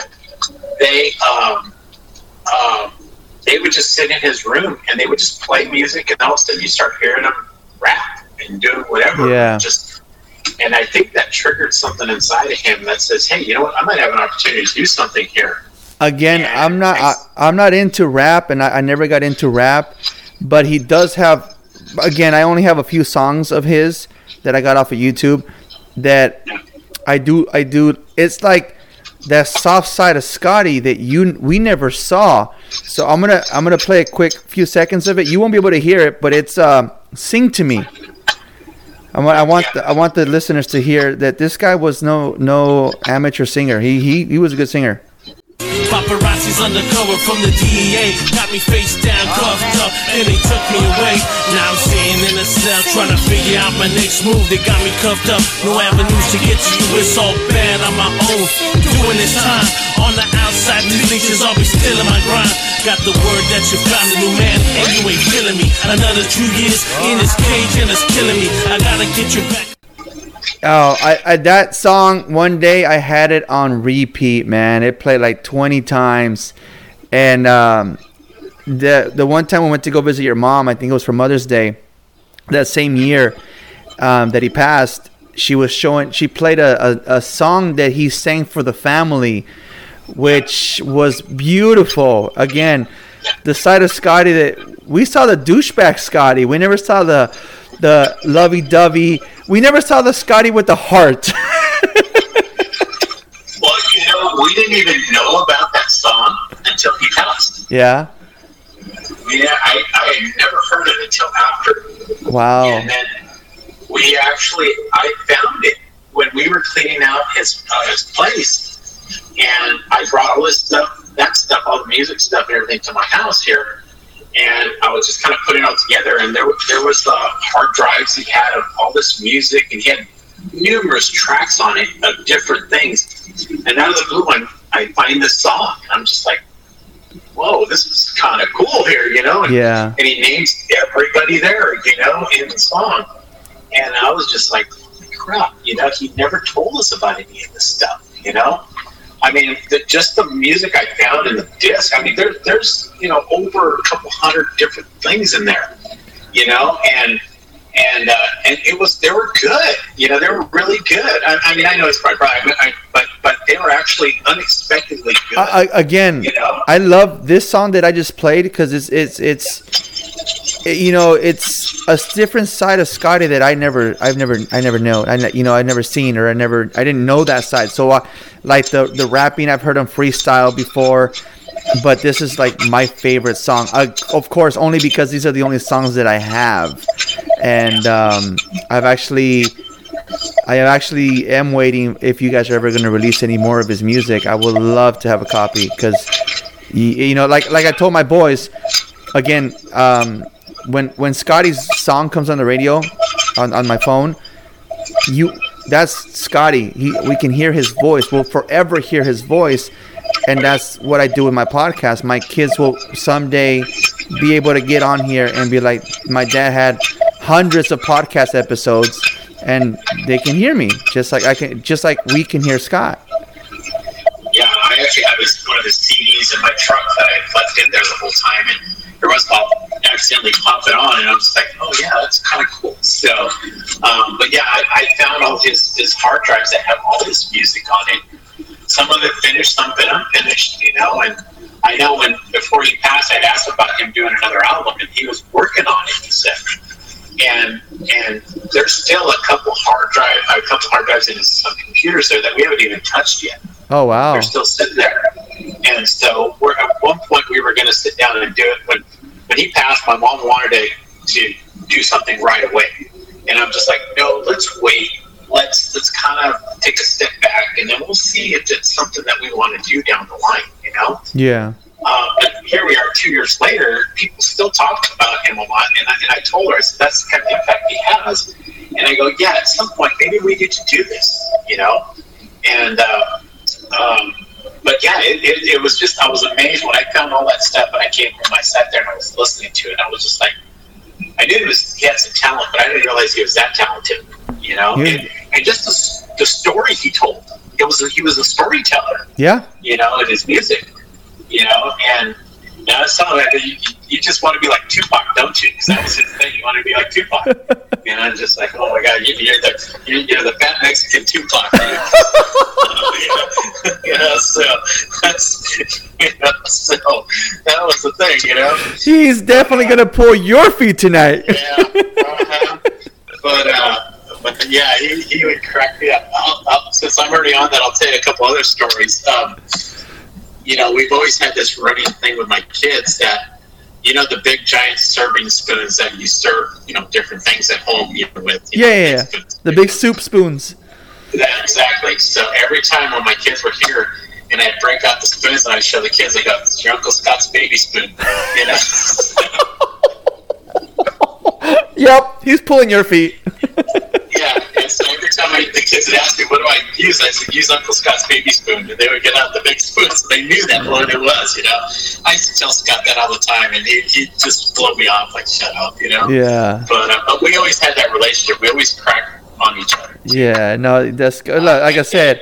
they would just sit in his room and they would just play music, and all of a sudden you start hearing them rap and do whatever. Yeah. And I think that triggered something inside of him that says, hey, you know what, I might have an opportunity to do something here. Again, I'm not into rap, and I never got into rap, but he does have, again, I only have a few songs of his that I got off of YouTube that I do. It's like that soft side of Scotty that we never saw. So I'm gonna play a quick few seconds of it. You won't be able to hear it, but it's "Sing to Me." I want the listeners to hear that this guy was no amateur singer. He was a good singer. Paparazzi's undercover from the DEA, got me face down, cuffed up, and they took me away. Now I'm staying in a cell, trying to figure out my next move. They got me cuffed up, no avenues to get to you. It's all bad on my own, doing this time on the outside. These leeches all be still in my grind. Got the word that you found a new man, and you ain't feeling me. Another 2 years in this cage, and it's killing me. I gotta get you back. Oh, I that song, one day I had it on repeat, man. It played like 20 times. And the one time we went to go visit your mom, I think it was for Mother's Day, that same year that he passed, she played a song that he sang for the family, which was beautiful. Again, the side of Scotty that we saw, the douchebag Scotty. We never saw the lovey-dovey. We never saw the Scotty with the heart. Well, you know, we didn't even know about that song until he passed. Yeah. Yeah, I had never heard it until after. Wow. And then I found it when we were cleaning out his place, and I brought all this stuff, all the music stuff and everything to my house here. And I was just kind of putting it all together, and there was the hard drives he had of all this music, and he had numerous tracks on it of different things. And out of the blue one, I find this song, and I'm just like, whoa, this is kind of cool here, you know? And, yeah. And he names everybody there, you know, in the song. And I was just like, crap, you know, he never told us about any of this stuff, you know? I mean, just the music I found in the disc. I mean, there's you know, over a couple hundred different things in there, you know, and they were good, you know, they were really good. I mean, I know it's probably, but they were actually unexpectedly good. Again, you know? I love this song that I just played because it's you know, it's a different side of Scotty that I've never known. I've never seen, or I didn't know that side. So like the rapping, I've heard him freestyle before, but this is like my favorite song. Of course, only because these are the only songs that I have, and I actually am waiting. If you guys are ever going to release any more of his music, I would love to have a copy because you know, like I told my boys, again. When Scotty's song comes on the radio, on my phone, that's Scotty. We can hear his voice. We'll forever hear his voice, and that's what I do with my podcast. My kids will someday be able to get on here and be like, my dad had hundreds of podcast episodes, and they can hear me just like we can hear Scott. Yeah, I actually have one of his CDs in my truck that I left in there the whole time, and there was accidentally pop it on, and I was like, oh yeah, that's kind of cool. So, but yeah, I found all his hard drives that have all this music on it. Some of it finished, some of it unfinished, you know. And I know before he passed, I'd asked about him doing another album, and he was working on it, he said. and there's still a couple hard drives in some computers there that we haven't even touched yet. Oh wow! They're still sitting there, and so we're at one point we were going to sit down and do it. When he passed, my mom wanted to do something right away, and I'm just like, no, let's wait. Let's kind of take a step back, and then we'll see if it's something that we want to do down the line. You know? Yeah. But here we are 2 years later, people still talk about him a lot. And I told her, I said, that's the kind of impact he has. And I go, yeah, at some point, maybe we get to do this, you know? And, but yeah, it was just, I was amazed when I found all that stuff and I came home, I sat there and I was listening to it. I was just like, I knew he had some talent, but I didn't realize he was that talented, you know? Yeah. And just the story he told, he was a storyteller. Yeah. You know, in his music. You know, and that's something that you just want to be like Tupac, don't you? Because that was his thing. You want to be like Tupac. And I'm just like, oh my God, you're the fat Mexican Tupac. You know, so so that was the thing. You know, he's definitely gonna pull your feet tonight. Yeah, but yeah, he would crack me up. Since I'm already on that, I'll tell you a couple other stories. You know, we've always had this running thing with my kids that, you know, the big giant serving spoons that you serve, you know, different things at home with. Yeah. The big soup spoons. Yeah, exactly. So every time when my kids were here and I'd break out the spoons and I'd show the kids, I go, it's your Uncle Scott's baby spoon. You know? Yep, he's pulling your feet. Yeah, and so every time the kids would ask me, what do I use? I said, use Uncle Scott's baby spoon. And they would get out the big spoon, so they knew that what it was, you know. I used to tell Scott that all the time, and he'd just blow me off, like, shut up, you know. Yeah. But we always had that relationship. We always cracked on each other. Yeah, no, that's good. Like I said,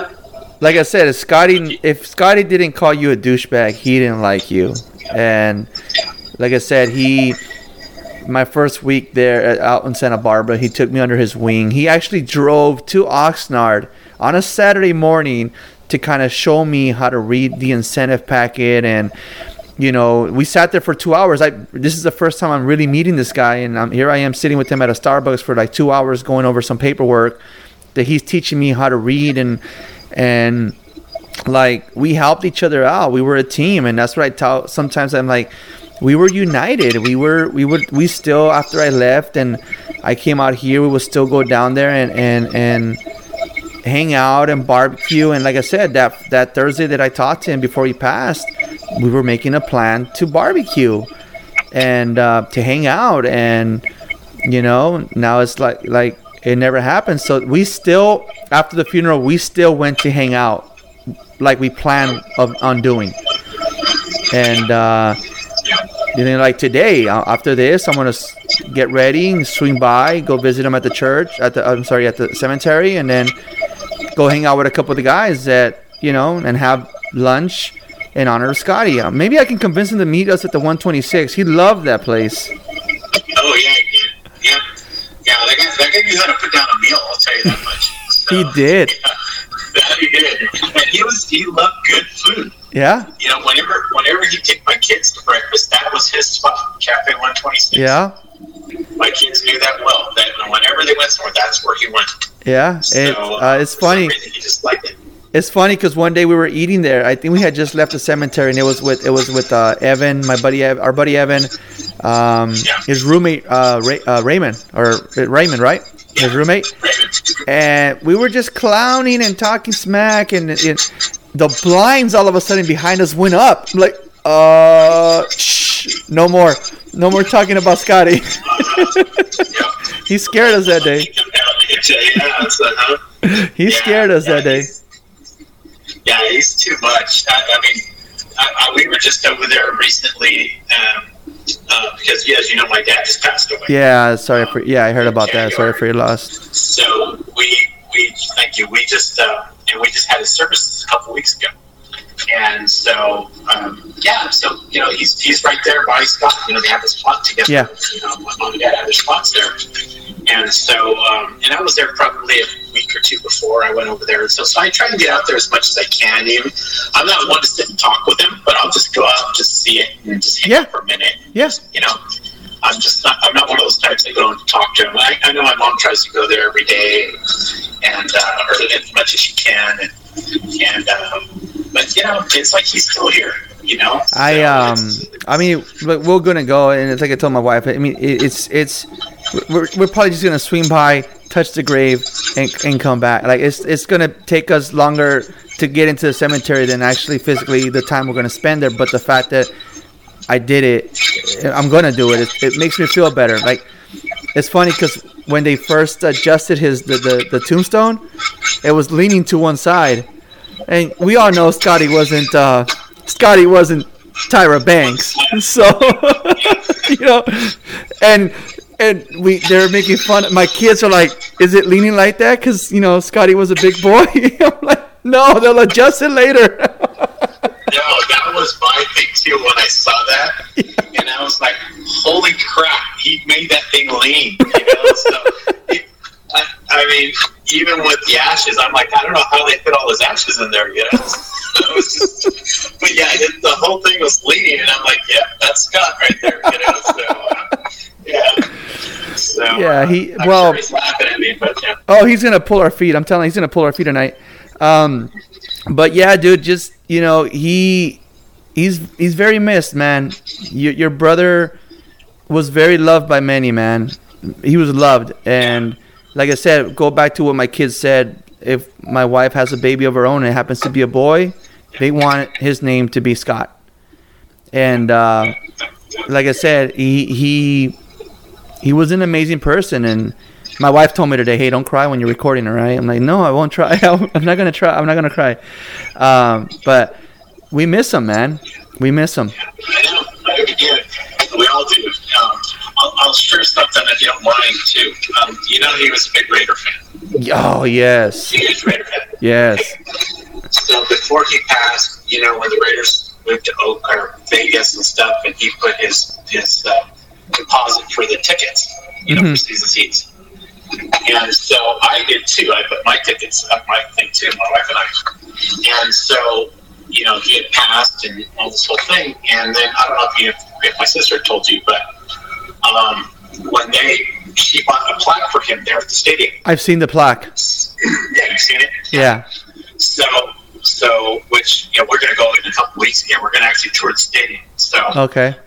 if Scotty didn't call you a douchebag, he didn't like you. And like I said, my first week there out in Santa Barbara, he took me under his wing. He actually drove to Oxnard on a Saturday morning to kind of show me how to read the incentive packet. And, you know, we sat there for 2 hours. This is the first time I'm really meeting this guy. And here I am sitting with him at a Starbucks for like 2 hours going over some paperwork that he's teaching me how to read. And like, we helped each other out. We were a team. And that's what I tell. Sometimes I'm like, we were united. We still, after I left and I came out here, we would still go down there and hang out and barbecue. And like I said, that Thursday that I talked to him before he passed, we were making a plan to barbecue and to hang out. And, you know, now it's like it never happened. So we still, after the funeral, we still went to hang out like we planned on doing. And, and then like today, after this, I'm going to get ready, swing by, go visit him at the church, at the cemetery, and then go hang out with a couple of the guys that, you know, and have lunch in honor of Scotty. Maybe I can convince him to meet us at the 126. He loved that place. Oh, yeah, he did. Yeah. Yeah, that guy knew how to put down a meal, I'll tell you that much. So, he did. Yeah, that he did. And he loved good food. Yeah. You know, whenever he'd take my kids to breakfast, that was his spot, Cafe 126. Yeah. My kids knew that well. That whenever they went somewhere, that's where he went. Yeah. So, it's funny. He just liked it. It's funny because one day we were eating there. I think we had just left the cemetery, and it was with Evan, our buddy Evan, his roommate Raymond, right? Yeah. His roommate. Raymond. And we were just clowning and talking smack, and the blinds all of a sudden behind us went up. I'm like, shh, no more talking about Scotty. He scared us that day. He scared us that day. Yeah, he's too much. I mean, we were just over there recently because, as you know, my dad just passed away. Yeah, I heard about that. Sorry for your loss. So we thank you. We just had his services a couple weeks ago, and so so you know he's right there by Scott. You know, they have this plot together. Yeah. You know, my mom and dad have their spots there, and so and I was there probably a week or two before I went over there, and so I try to get out there as much as I can. Even I'm not one to sit and talk with him, but I'll just go out and just see it and just hang out for a minute. Yes. You know. I'm not one of those types that go and talk to him. I know my mom tries to go there every day and or as much as she can, but it's like he's still here. I mean, we're gonna go, and it's like I told my wife. I mean, we're probably just gonna swing by, touch the grave, and come back. Like it's gonna take us longer to get into the cemetery than actually physically the time we're gonna spend there. But the fact that I did it, I'm gonna do it. It makes me feel better. Like it's funny because when they first adjusted the tombstone, it was leaning to one side, and we all know Scotty wasn't Tyra Banks, so and they're making fun. My kids are like, "Is it leaning like that?" Because Scotty was a big boy. I'm like, "No, they'll adjust it later." No, that was my thing too when I saw that, and I was like, "Holy crap, he made that thing lean." So, I mean, even with the ashes, I'm like, I don't know how they fit all those ashes in there. But yeah, the whole thing was leaning, and I'm like, yeah, that's Scott right there. So yeah, sure he's laughing at me, but yeah. Oh, he's gonna pull our feet. I'm telling you, he's gonna pull our feet tonight. But yeah, dude, just he's very missed, man. Your brother was very loved by many, man. He was loved, and like I said, go back to what my kids said. If my wife has a baby of her own and it happens to be a boy, they want his name to be Scott. And like I said, he was an amazing person. And my wife told me today, "Hey, don't cry when you're recording, all right?" I'm like, "No, I won't try. I'm not gonna try. I'm not gonna cry." But we miss him, man. We miss him. I know. We all do. I'll share something if you don't mind too. He was a big Raider fan. Oh yes. He was a Raider fan. Yes. So before he passed, when the Raiders moved to Vegas and stuff, and he put his deposit for the tickets, for season seats. And so I did too. I put my tickets up my thing too, my wife and I. And so, he had passed and all this whole thing. And then I don't know if my sister told you, but when she bought a plaque for him there at the stadium. I've seen the plaque. Yeah, you've seen it? Yeah. So which we're gonna go in a couple weeks again. We're gonna actually tour the stadium. So okay.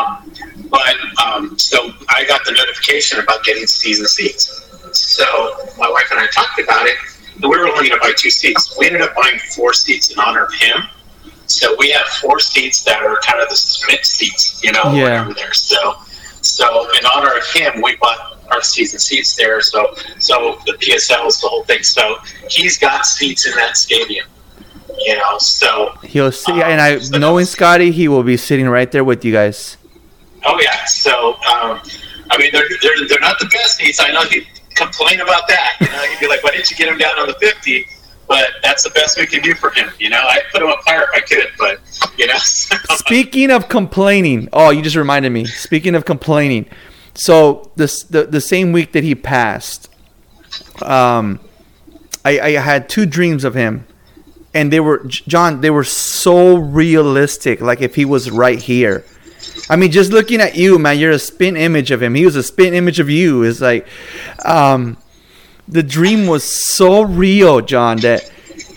So I got the notification about getting season seats. So my wife and I talked about it, and we were only gonna buy 2 seats. We ended up buying 4 seats in honor of him. So we have 4 seats that are kind of the Smith seats, over there. So in honor of him, we bought our season seats there. So the PSLs, the whole thing. So he's got seats in that stadium. So he'll see, and knowing Scotty, he will be sitting right there with you guys. Oh yeah. So I mean, they're not the best seats. I know he'd complain about that. He'd be like, "Why didn't you get him down on the 50?" But that's the best we can do for him. I'd put him up higher if I could, but Speaking of complaining, you just reminded me. Speaking of complaining, so the same week that he passed, I had 2 dreams of him, and they were so realistic. Like if he was right here. I mean, just looking at you, man, you're a spin image of him. He was a spin image of you. It's like, the dream was so real, John, that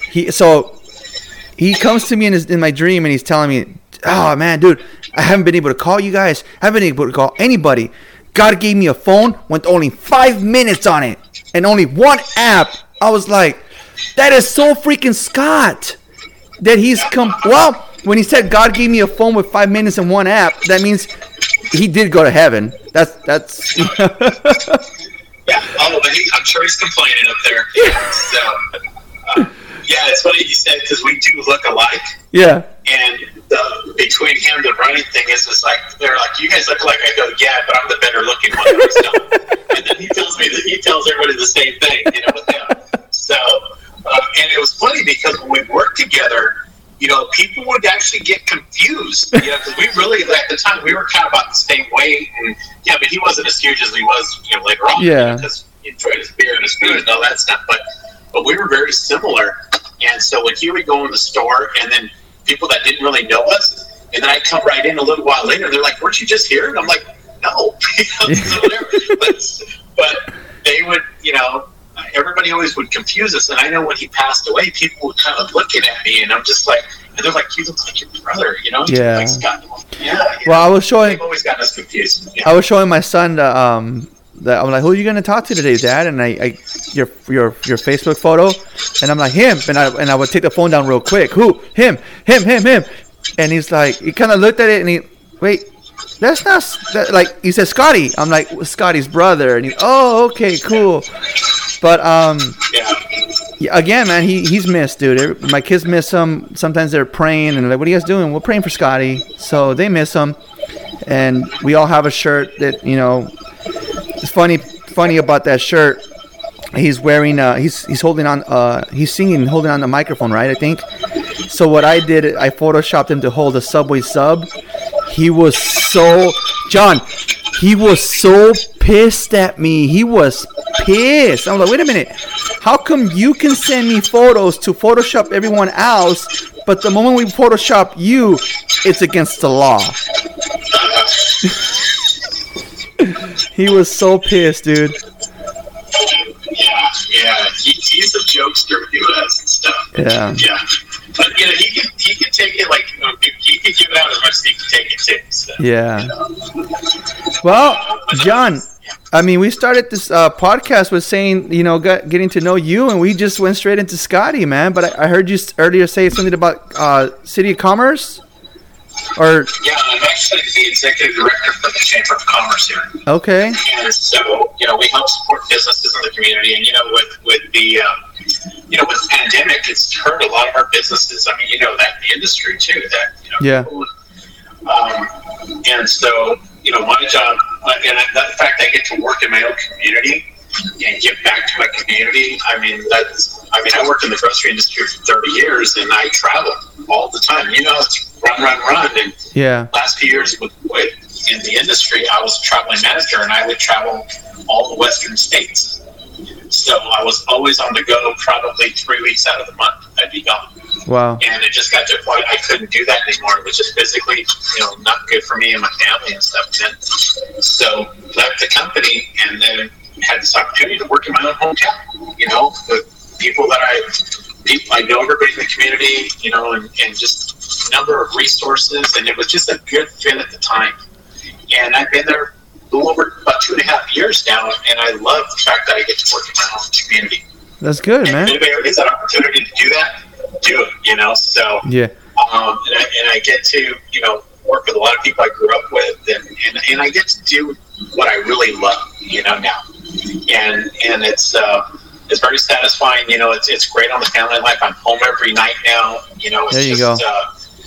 he comes to me in my dream and he's telling me, "Oh man, dude, I haven't been able to call you guys. I haven't been able to call anybody. God gave me a phone with only 5 minutes on it and only 1 app." I was like, that is so freaking Scott. That he's when he said God gave me a phone with 5 minutes and 1 app, that means he did go to heaven. That's Yeah, but I'm sure he's complaining up there. So, it's funny you said, because we do look alike. Yeah. And between him, the running thing is just like, they're like, "You guys look alike." I go, "Yeah, but I'm the better looking one." And then he tells everybody the same thing, with him. So, and it was funny because when we worked together, people would actually get confused, because we really, at the time, we were kind of about the same weight, and but he wasn't as huge as he was, later on, because he enjoyed his beer and his food and all that stuff, but we were very similar. And so when he would go in the store, and then people that didn't really know us, and then I'd come right in a little while later, they're like, "Weren't you just here?" And I'm like, no. but they would, everybody always would confuse us. And I know when he passed away, people were kind of looking at me, and I'm just like, and they're like, "You look like your brother," Yeah. Like Scott. Yeah. Well, I was showing. They've always gotten us confused. Yeah. I was showing my son that I'm like, who are you gonna talk to today, Dad? And your Facebook photo, and I'm like, him. And I would take the phone down real quick. Who? Him. And he's like, he kind of looked at it, and wait, that's not like, he said Scotty. I'm like, Scotty's brother, and okay, cool. But yeah, again, man, he's missed, dude. My kids miss him. Sometimes they're praying, and they're like, what are you guys doing? We're praying for Scotty. So they miss him, and we all have a shirt that it's funny about that shirt. He's wearing he's holding on he's singing holding on the microphone, right? I think. So what I did, I photoshopped him to hold a Subway sub. He was so pissed at me. He was pissed. I'm like, wait a minute. How come you can send me photos to Photoshop everyone else, but the moment we Photoshop you, it's against the law? He was so pissed, dude. Yeah. He's a jokester with us and stuff. Yeah. But he can take it like he can give it out as much as he can take it too. So, yeah. Well, John, I mean, we started this podcast with saying, getting to know you, and we just went straight into Scotty, man. But I heard you earlier say something about City of Commerce. Or yeah, I'm actually the executive director for the Chamber of Commerce here. Okay. And so, we help support businesses in the community. And with the with the pandemic, it's hurt a lot of our businesses. I mean, that the industry too. That yeah. And so, my job, and the fact I get to work in my own community and give back to my community. I mean, I worked in the grocery industry for 30 years, and I travel all the time. It's run. And yeah. Last few years with in the industry, I was a traveling manager, and I would travel all the western states. So I was always on the go. Probably 3 weeks out of the month, I'd be gone. Wow. And it just got to a point I couldn't do that anymore. It was just physically, not good for me and my family and stuff. And so left the company, and then had this opportunity to work in my own hometown. With people that I know everybody in the community, and just number of resources, and it was just a good fit at the time. And I've been there a little over about 2.5 years now, and I love the fact that I get to work in my own community. That's good, man. If anybody ever gets that opportunity to do that, do it. So yeah. And I get to work with a lot of people I grew up with, and I get to do what I really love, now, and it's very satisfying. It's great on the family life. I'm home every night now. It's there you just, go.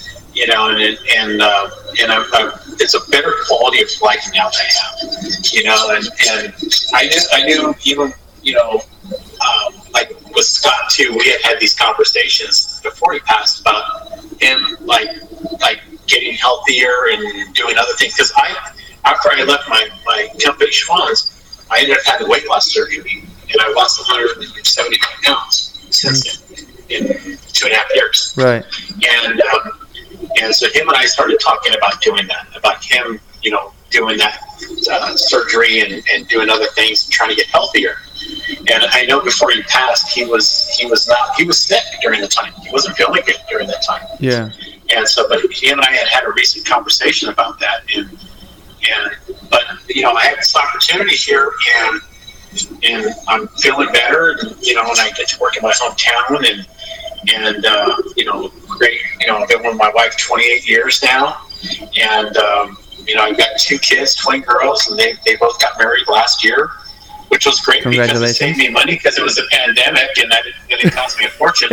And it's a better quality of life now that I have. And I knew even like with Scott too, we had these conversations before he passed about him like getting healthier and doing other things. Because after I left my company Schwann's, I ended up having weight loss surgery, and I lost 175 pounds since then in 2.5 years. Right. And so him and I started talking about doing that, about him, doing that surgery and doing other things and trying to get healthier. And I know before he passed, he was sick during the time. He wasn't feeling good during that time. Yeah. And so, but him and I had a recent conversation about that. But I had this opportunity here, and I'm feeling better. And, and I get to work in my hometown, and great. I've been with my wife 28 years now, and I've got 2 kids, twin girls, and they both got married last year, which was great because it saved me money because it was a pandemic and that didn't cost me a fortune.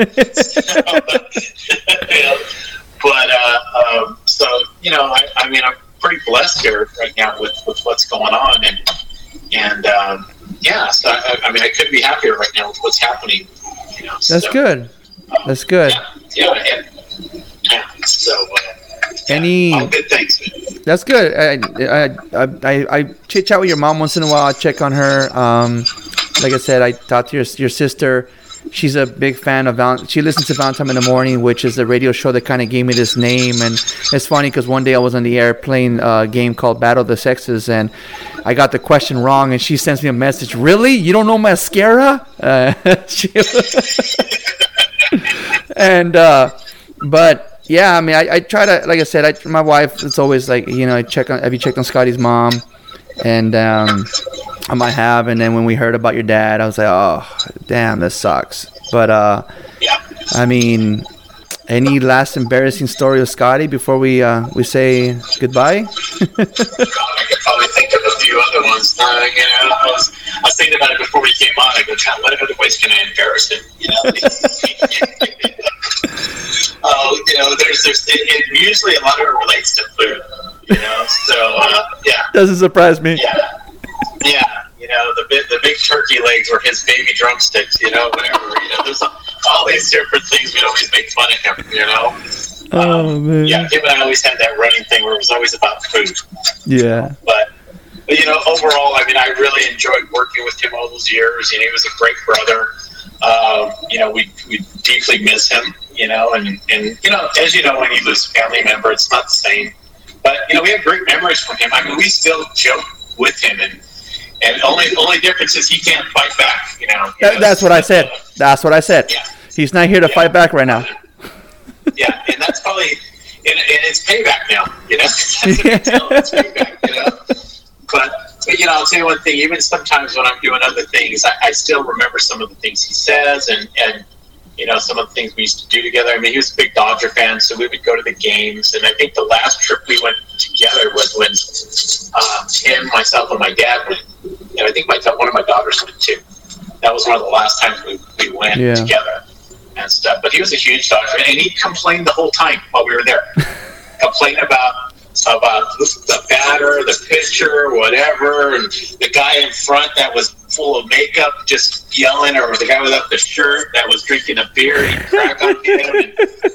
So I'm pretty blessed here right now with what's going on, and so I couldn't be happier right now with what's happening. That's good. That's good. Yeah. So any all good things. That's good. I chit chat with your mom once in a while. I check on her. Like I said, I talked to your sister. she's a big fan of she listens to Valentine in the Morning, which is the radio show that kind of gave me this name. And it's funny because one day I was on the air playing a game called Battle of the Sexes, and I got the question wrong, and she sends me a message. Really? You don't know mascara? But yeah, I mean, I try to, like I said, my wife, it's always like, you know, have you checked on Scotty's mom? And I might have, and then when we heard about your dad, I was like, oh, damn, this sucks. But I mean, any last embarrassing story of Scotty before we say goodbye? I could probably think of a few other ones. I was thinking about it before we came on. I go, God, what other ways can I embarrass him? You know, there's usually a lot of it relates to food. You know, so yeah. Doesn't surprise me. Yeah. You know, the big turkey legs were his baby drumsticks. You know, whatever. You know, there's all these different things. We'd always make fun of him. You know. Oh man. Yeah, him and I always had that running thing where it was always about food. Yeah. But you know, overall, I mean, I really enjoyed working with him all those years. You know, he was a great brother. You know, we deeply miss him. You know, and you know, as you know, when you lose a family member, it's not the same. But you know, we have great memories from him. I mean, we still joke with him, and only difference is he can't fight back. You know. That's what I said. That's what I said. Yeah. He's not here to fight back right now. Yeah, and that's probably and it's payback now. You know, it's payback. You know, but you know, I'll tell you one thing. Even sometimes when I'm doing other things, I still remember some of the things he says, and you know, some of the things we used to do together. I mean, he was a big Dodger fan, so we would go to the games. And I think the last trip we went together was when him, myself, and my dad went. And I think one of my daughters went too. That was one of the last times we went together and stuff. But he was a huge Dodger fan, and he complained the whole time while we were there. Complained about the batter, the pitcher, whatever, and the guy in front that was full of makeup just yelling, or the guy without the shirt that was drinking a beer, he'd crack on him.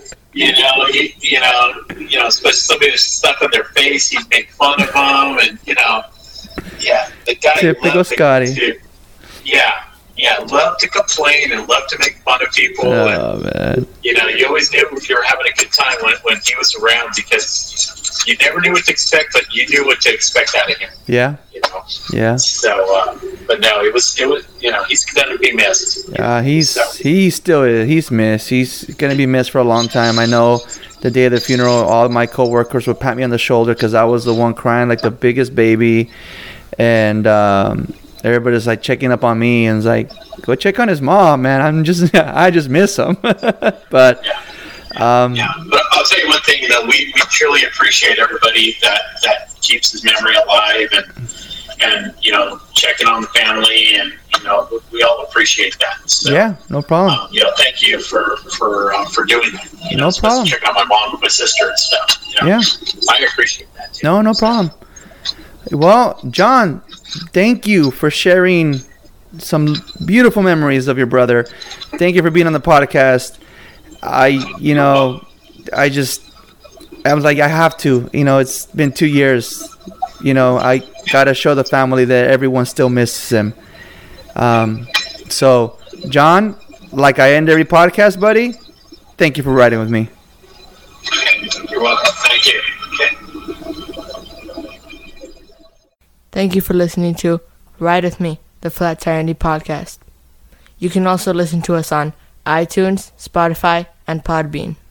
And, especially somebody was stuck on their face, he'd make fun of them, and the guy typical Scotty. Loved to complain and loved to make fun of people. Oh, man. You know, you always knew if you were having a good time when he was around, because you never knew what to expect, but you knew what to expect out of him. Yeah. You know? Yeah. So, but no, it was, you know, he's going to be missed. He still is. He's missed. He's going to be missed for a long time. I know the day of the funeral, all of my coworkers would pat me on the shoulder because I was the one crying like the biggest baby. And, everybody's like checking up on me and is like, go check on his mom, man. I just miss him. But but I'll tell you one thing, we truly appreciate everybody that keeps his memory alive and you know, checking on the family, and you know, we all appreciate that. So, yeah, no problem. You know, thank you for doing that. You know, no problem. Checking on my mom and my sister and stuff. You know? Yeah, I appreciate that too. No problem. Well, John, thank you for sharing some beautiful memories of your brother. Thank you for being on the podcast. I was like, I have to. You know, it's been 2 years. You know, I got to show the family that everyone still misses him. So, John, like I end every podcast, buddy, thank you for riding with me. You're welcome. Thank you. Thank you for listening to Ride With Me, the Flat Tire Indie Podcast. You can also listen to us on iTunes, Spotify, and Podbean.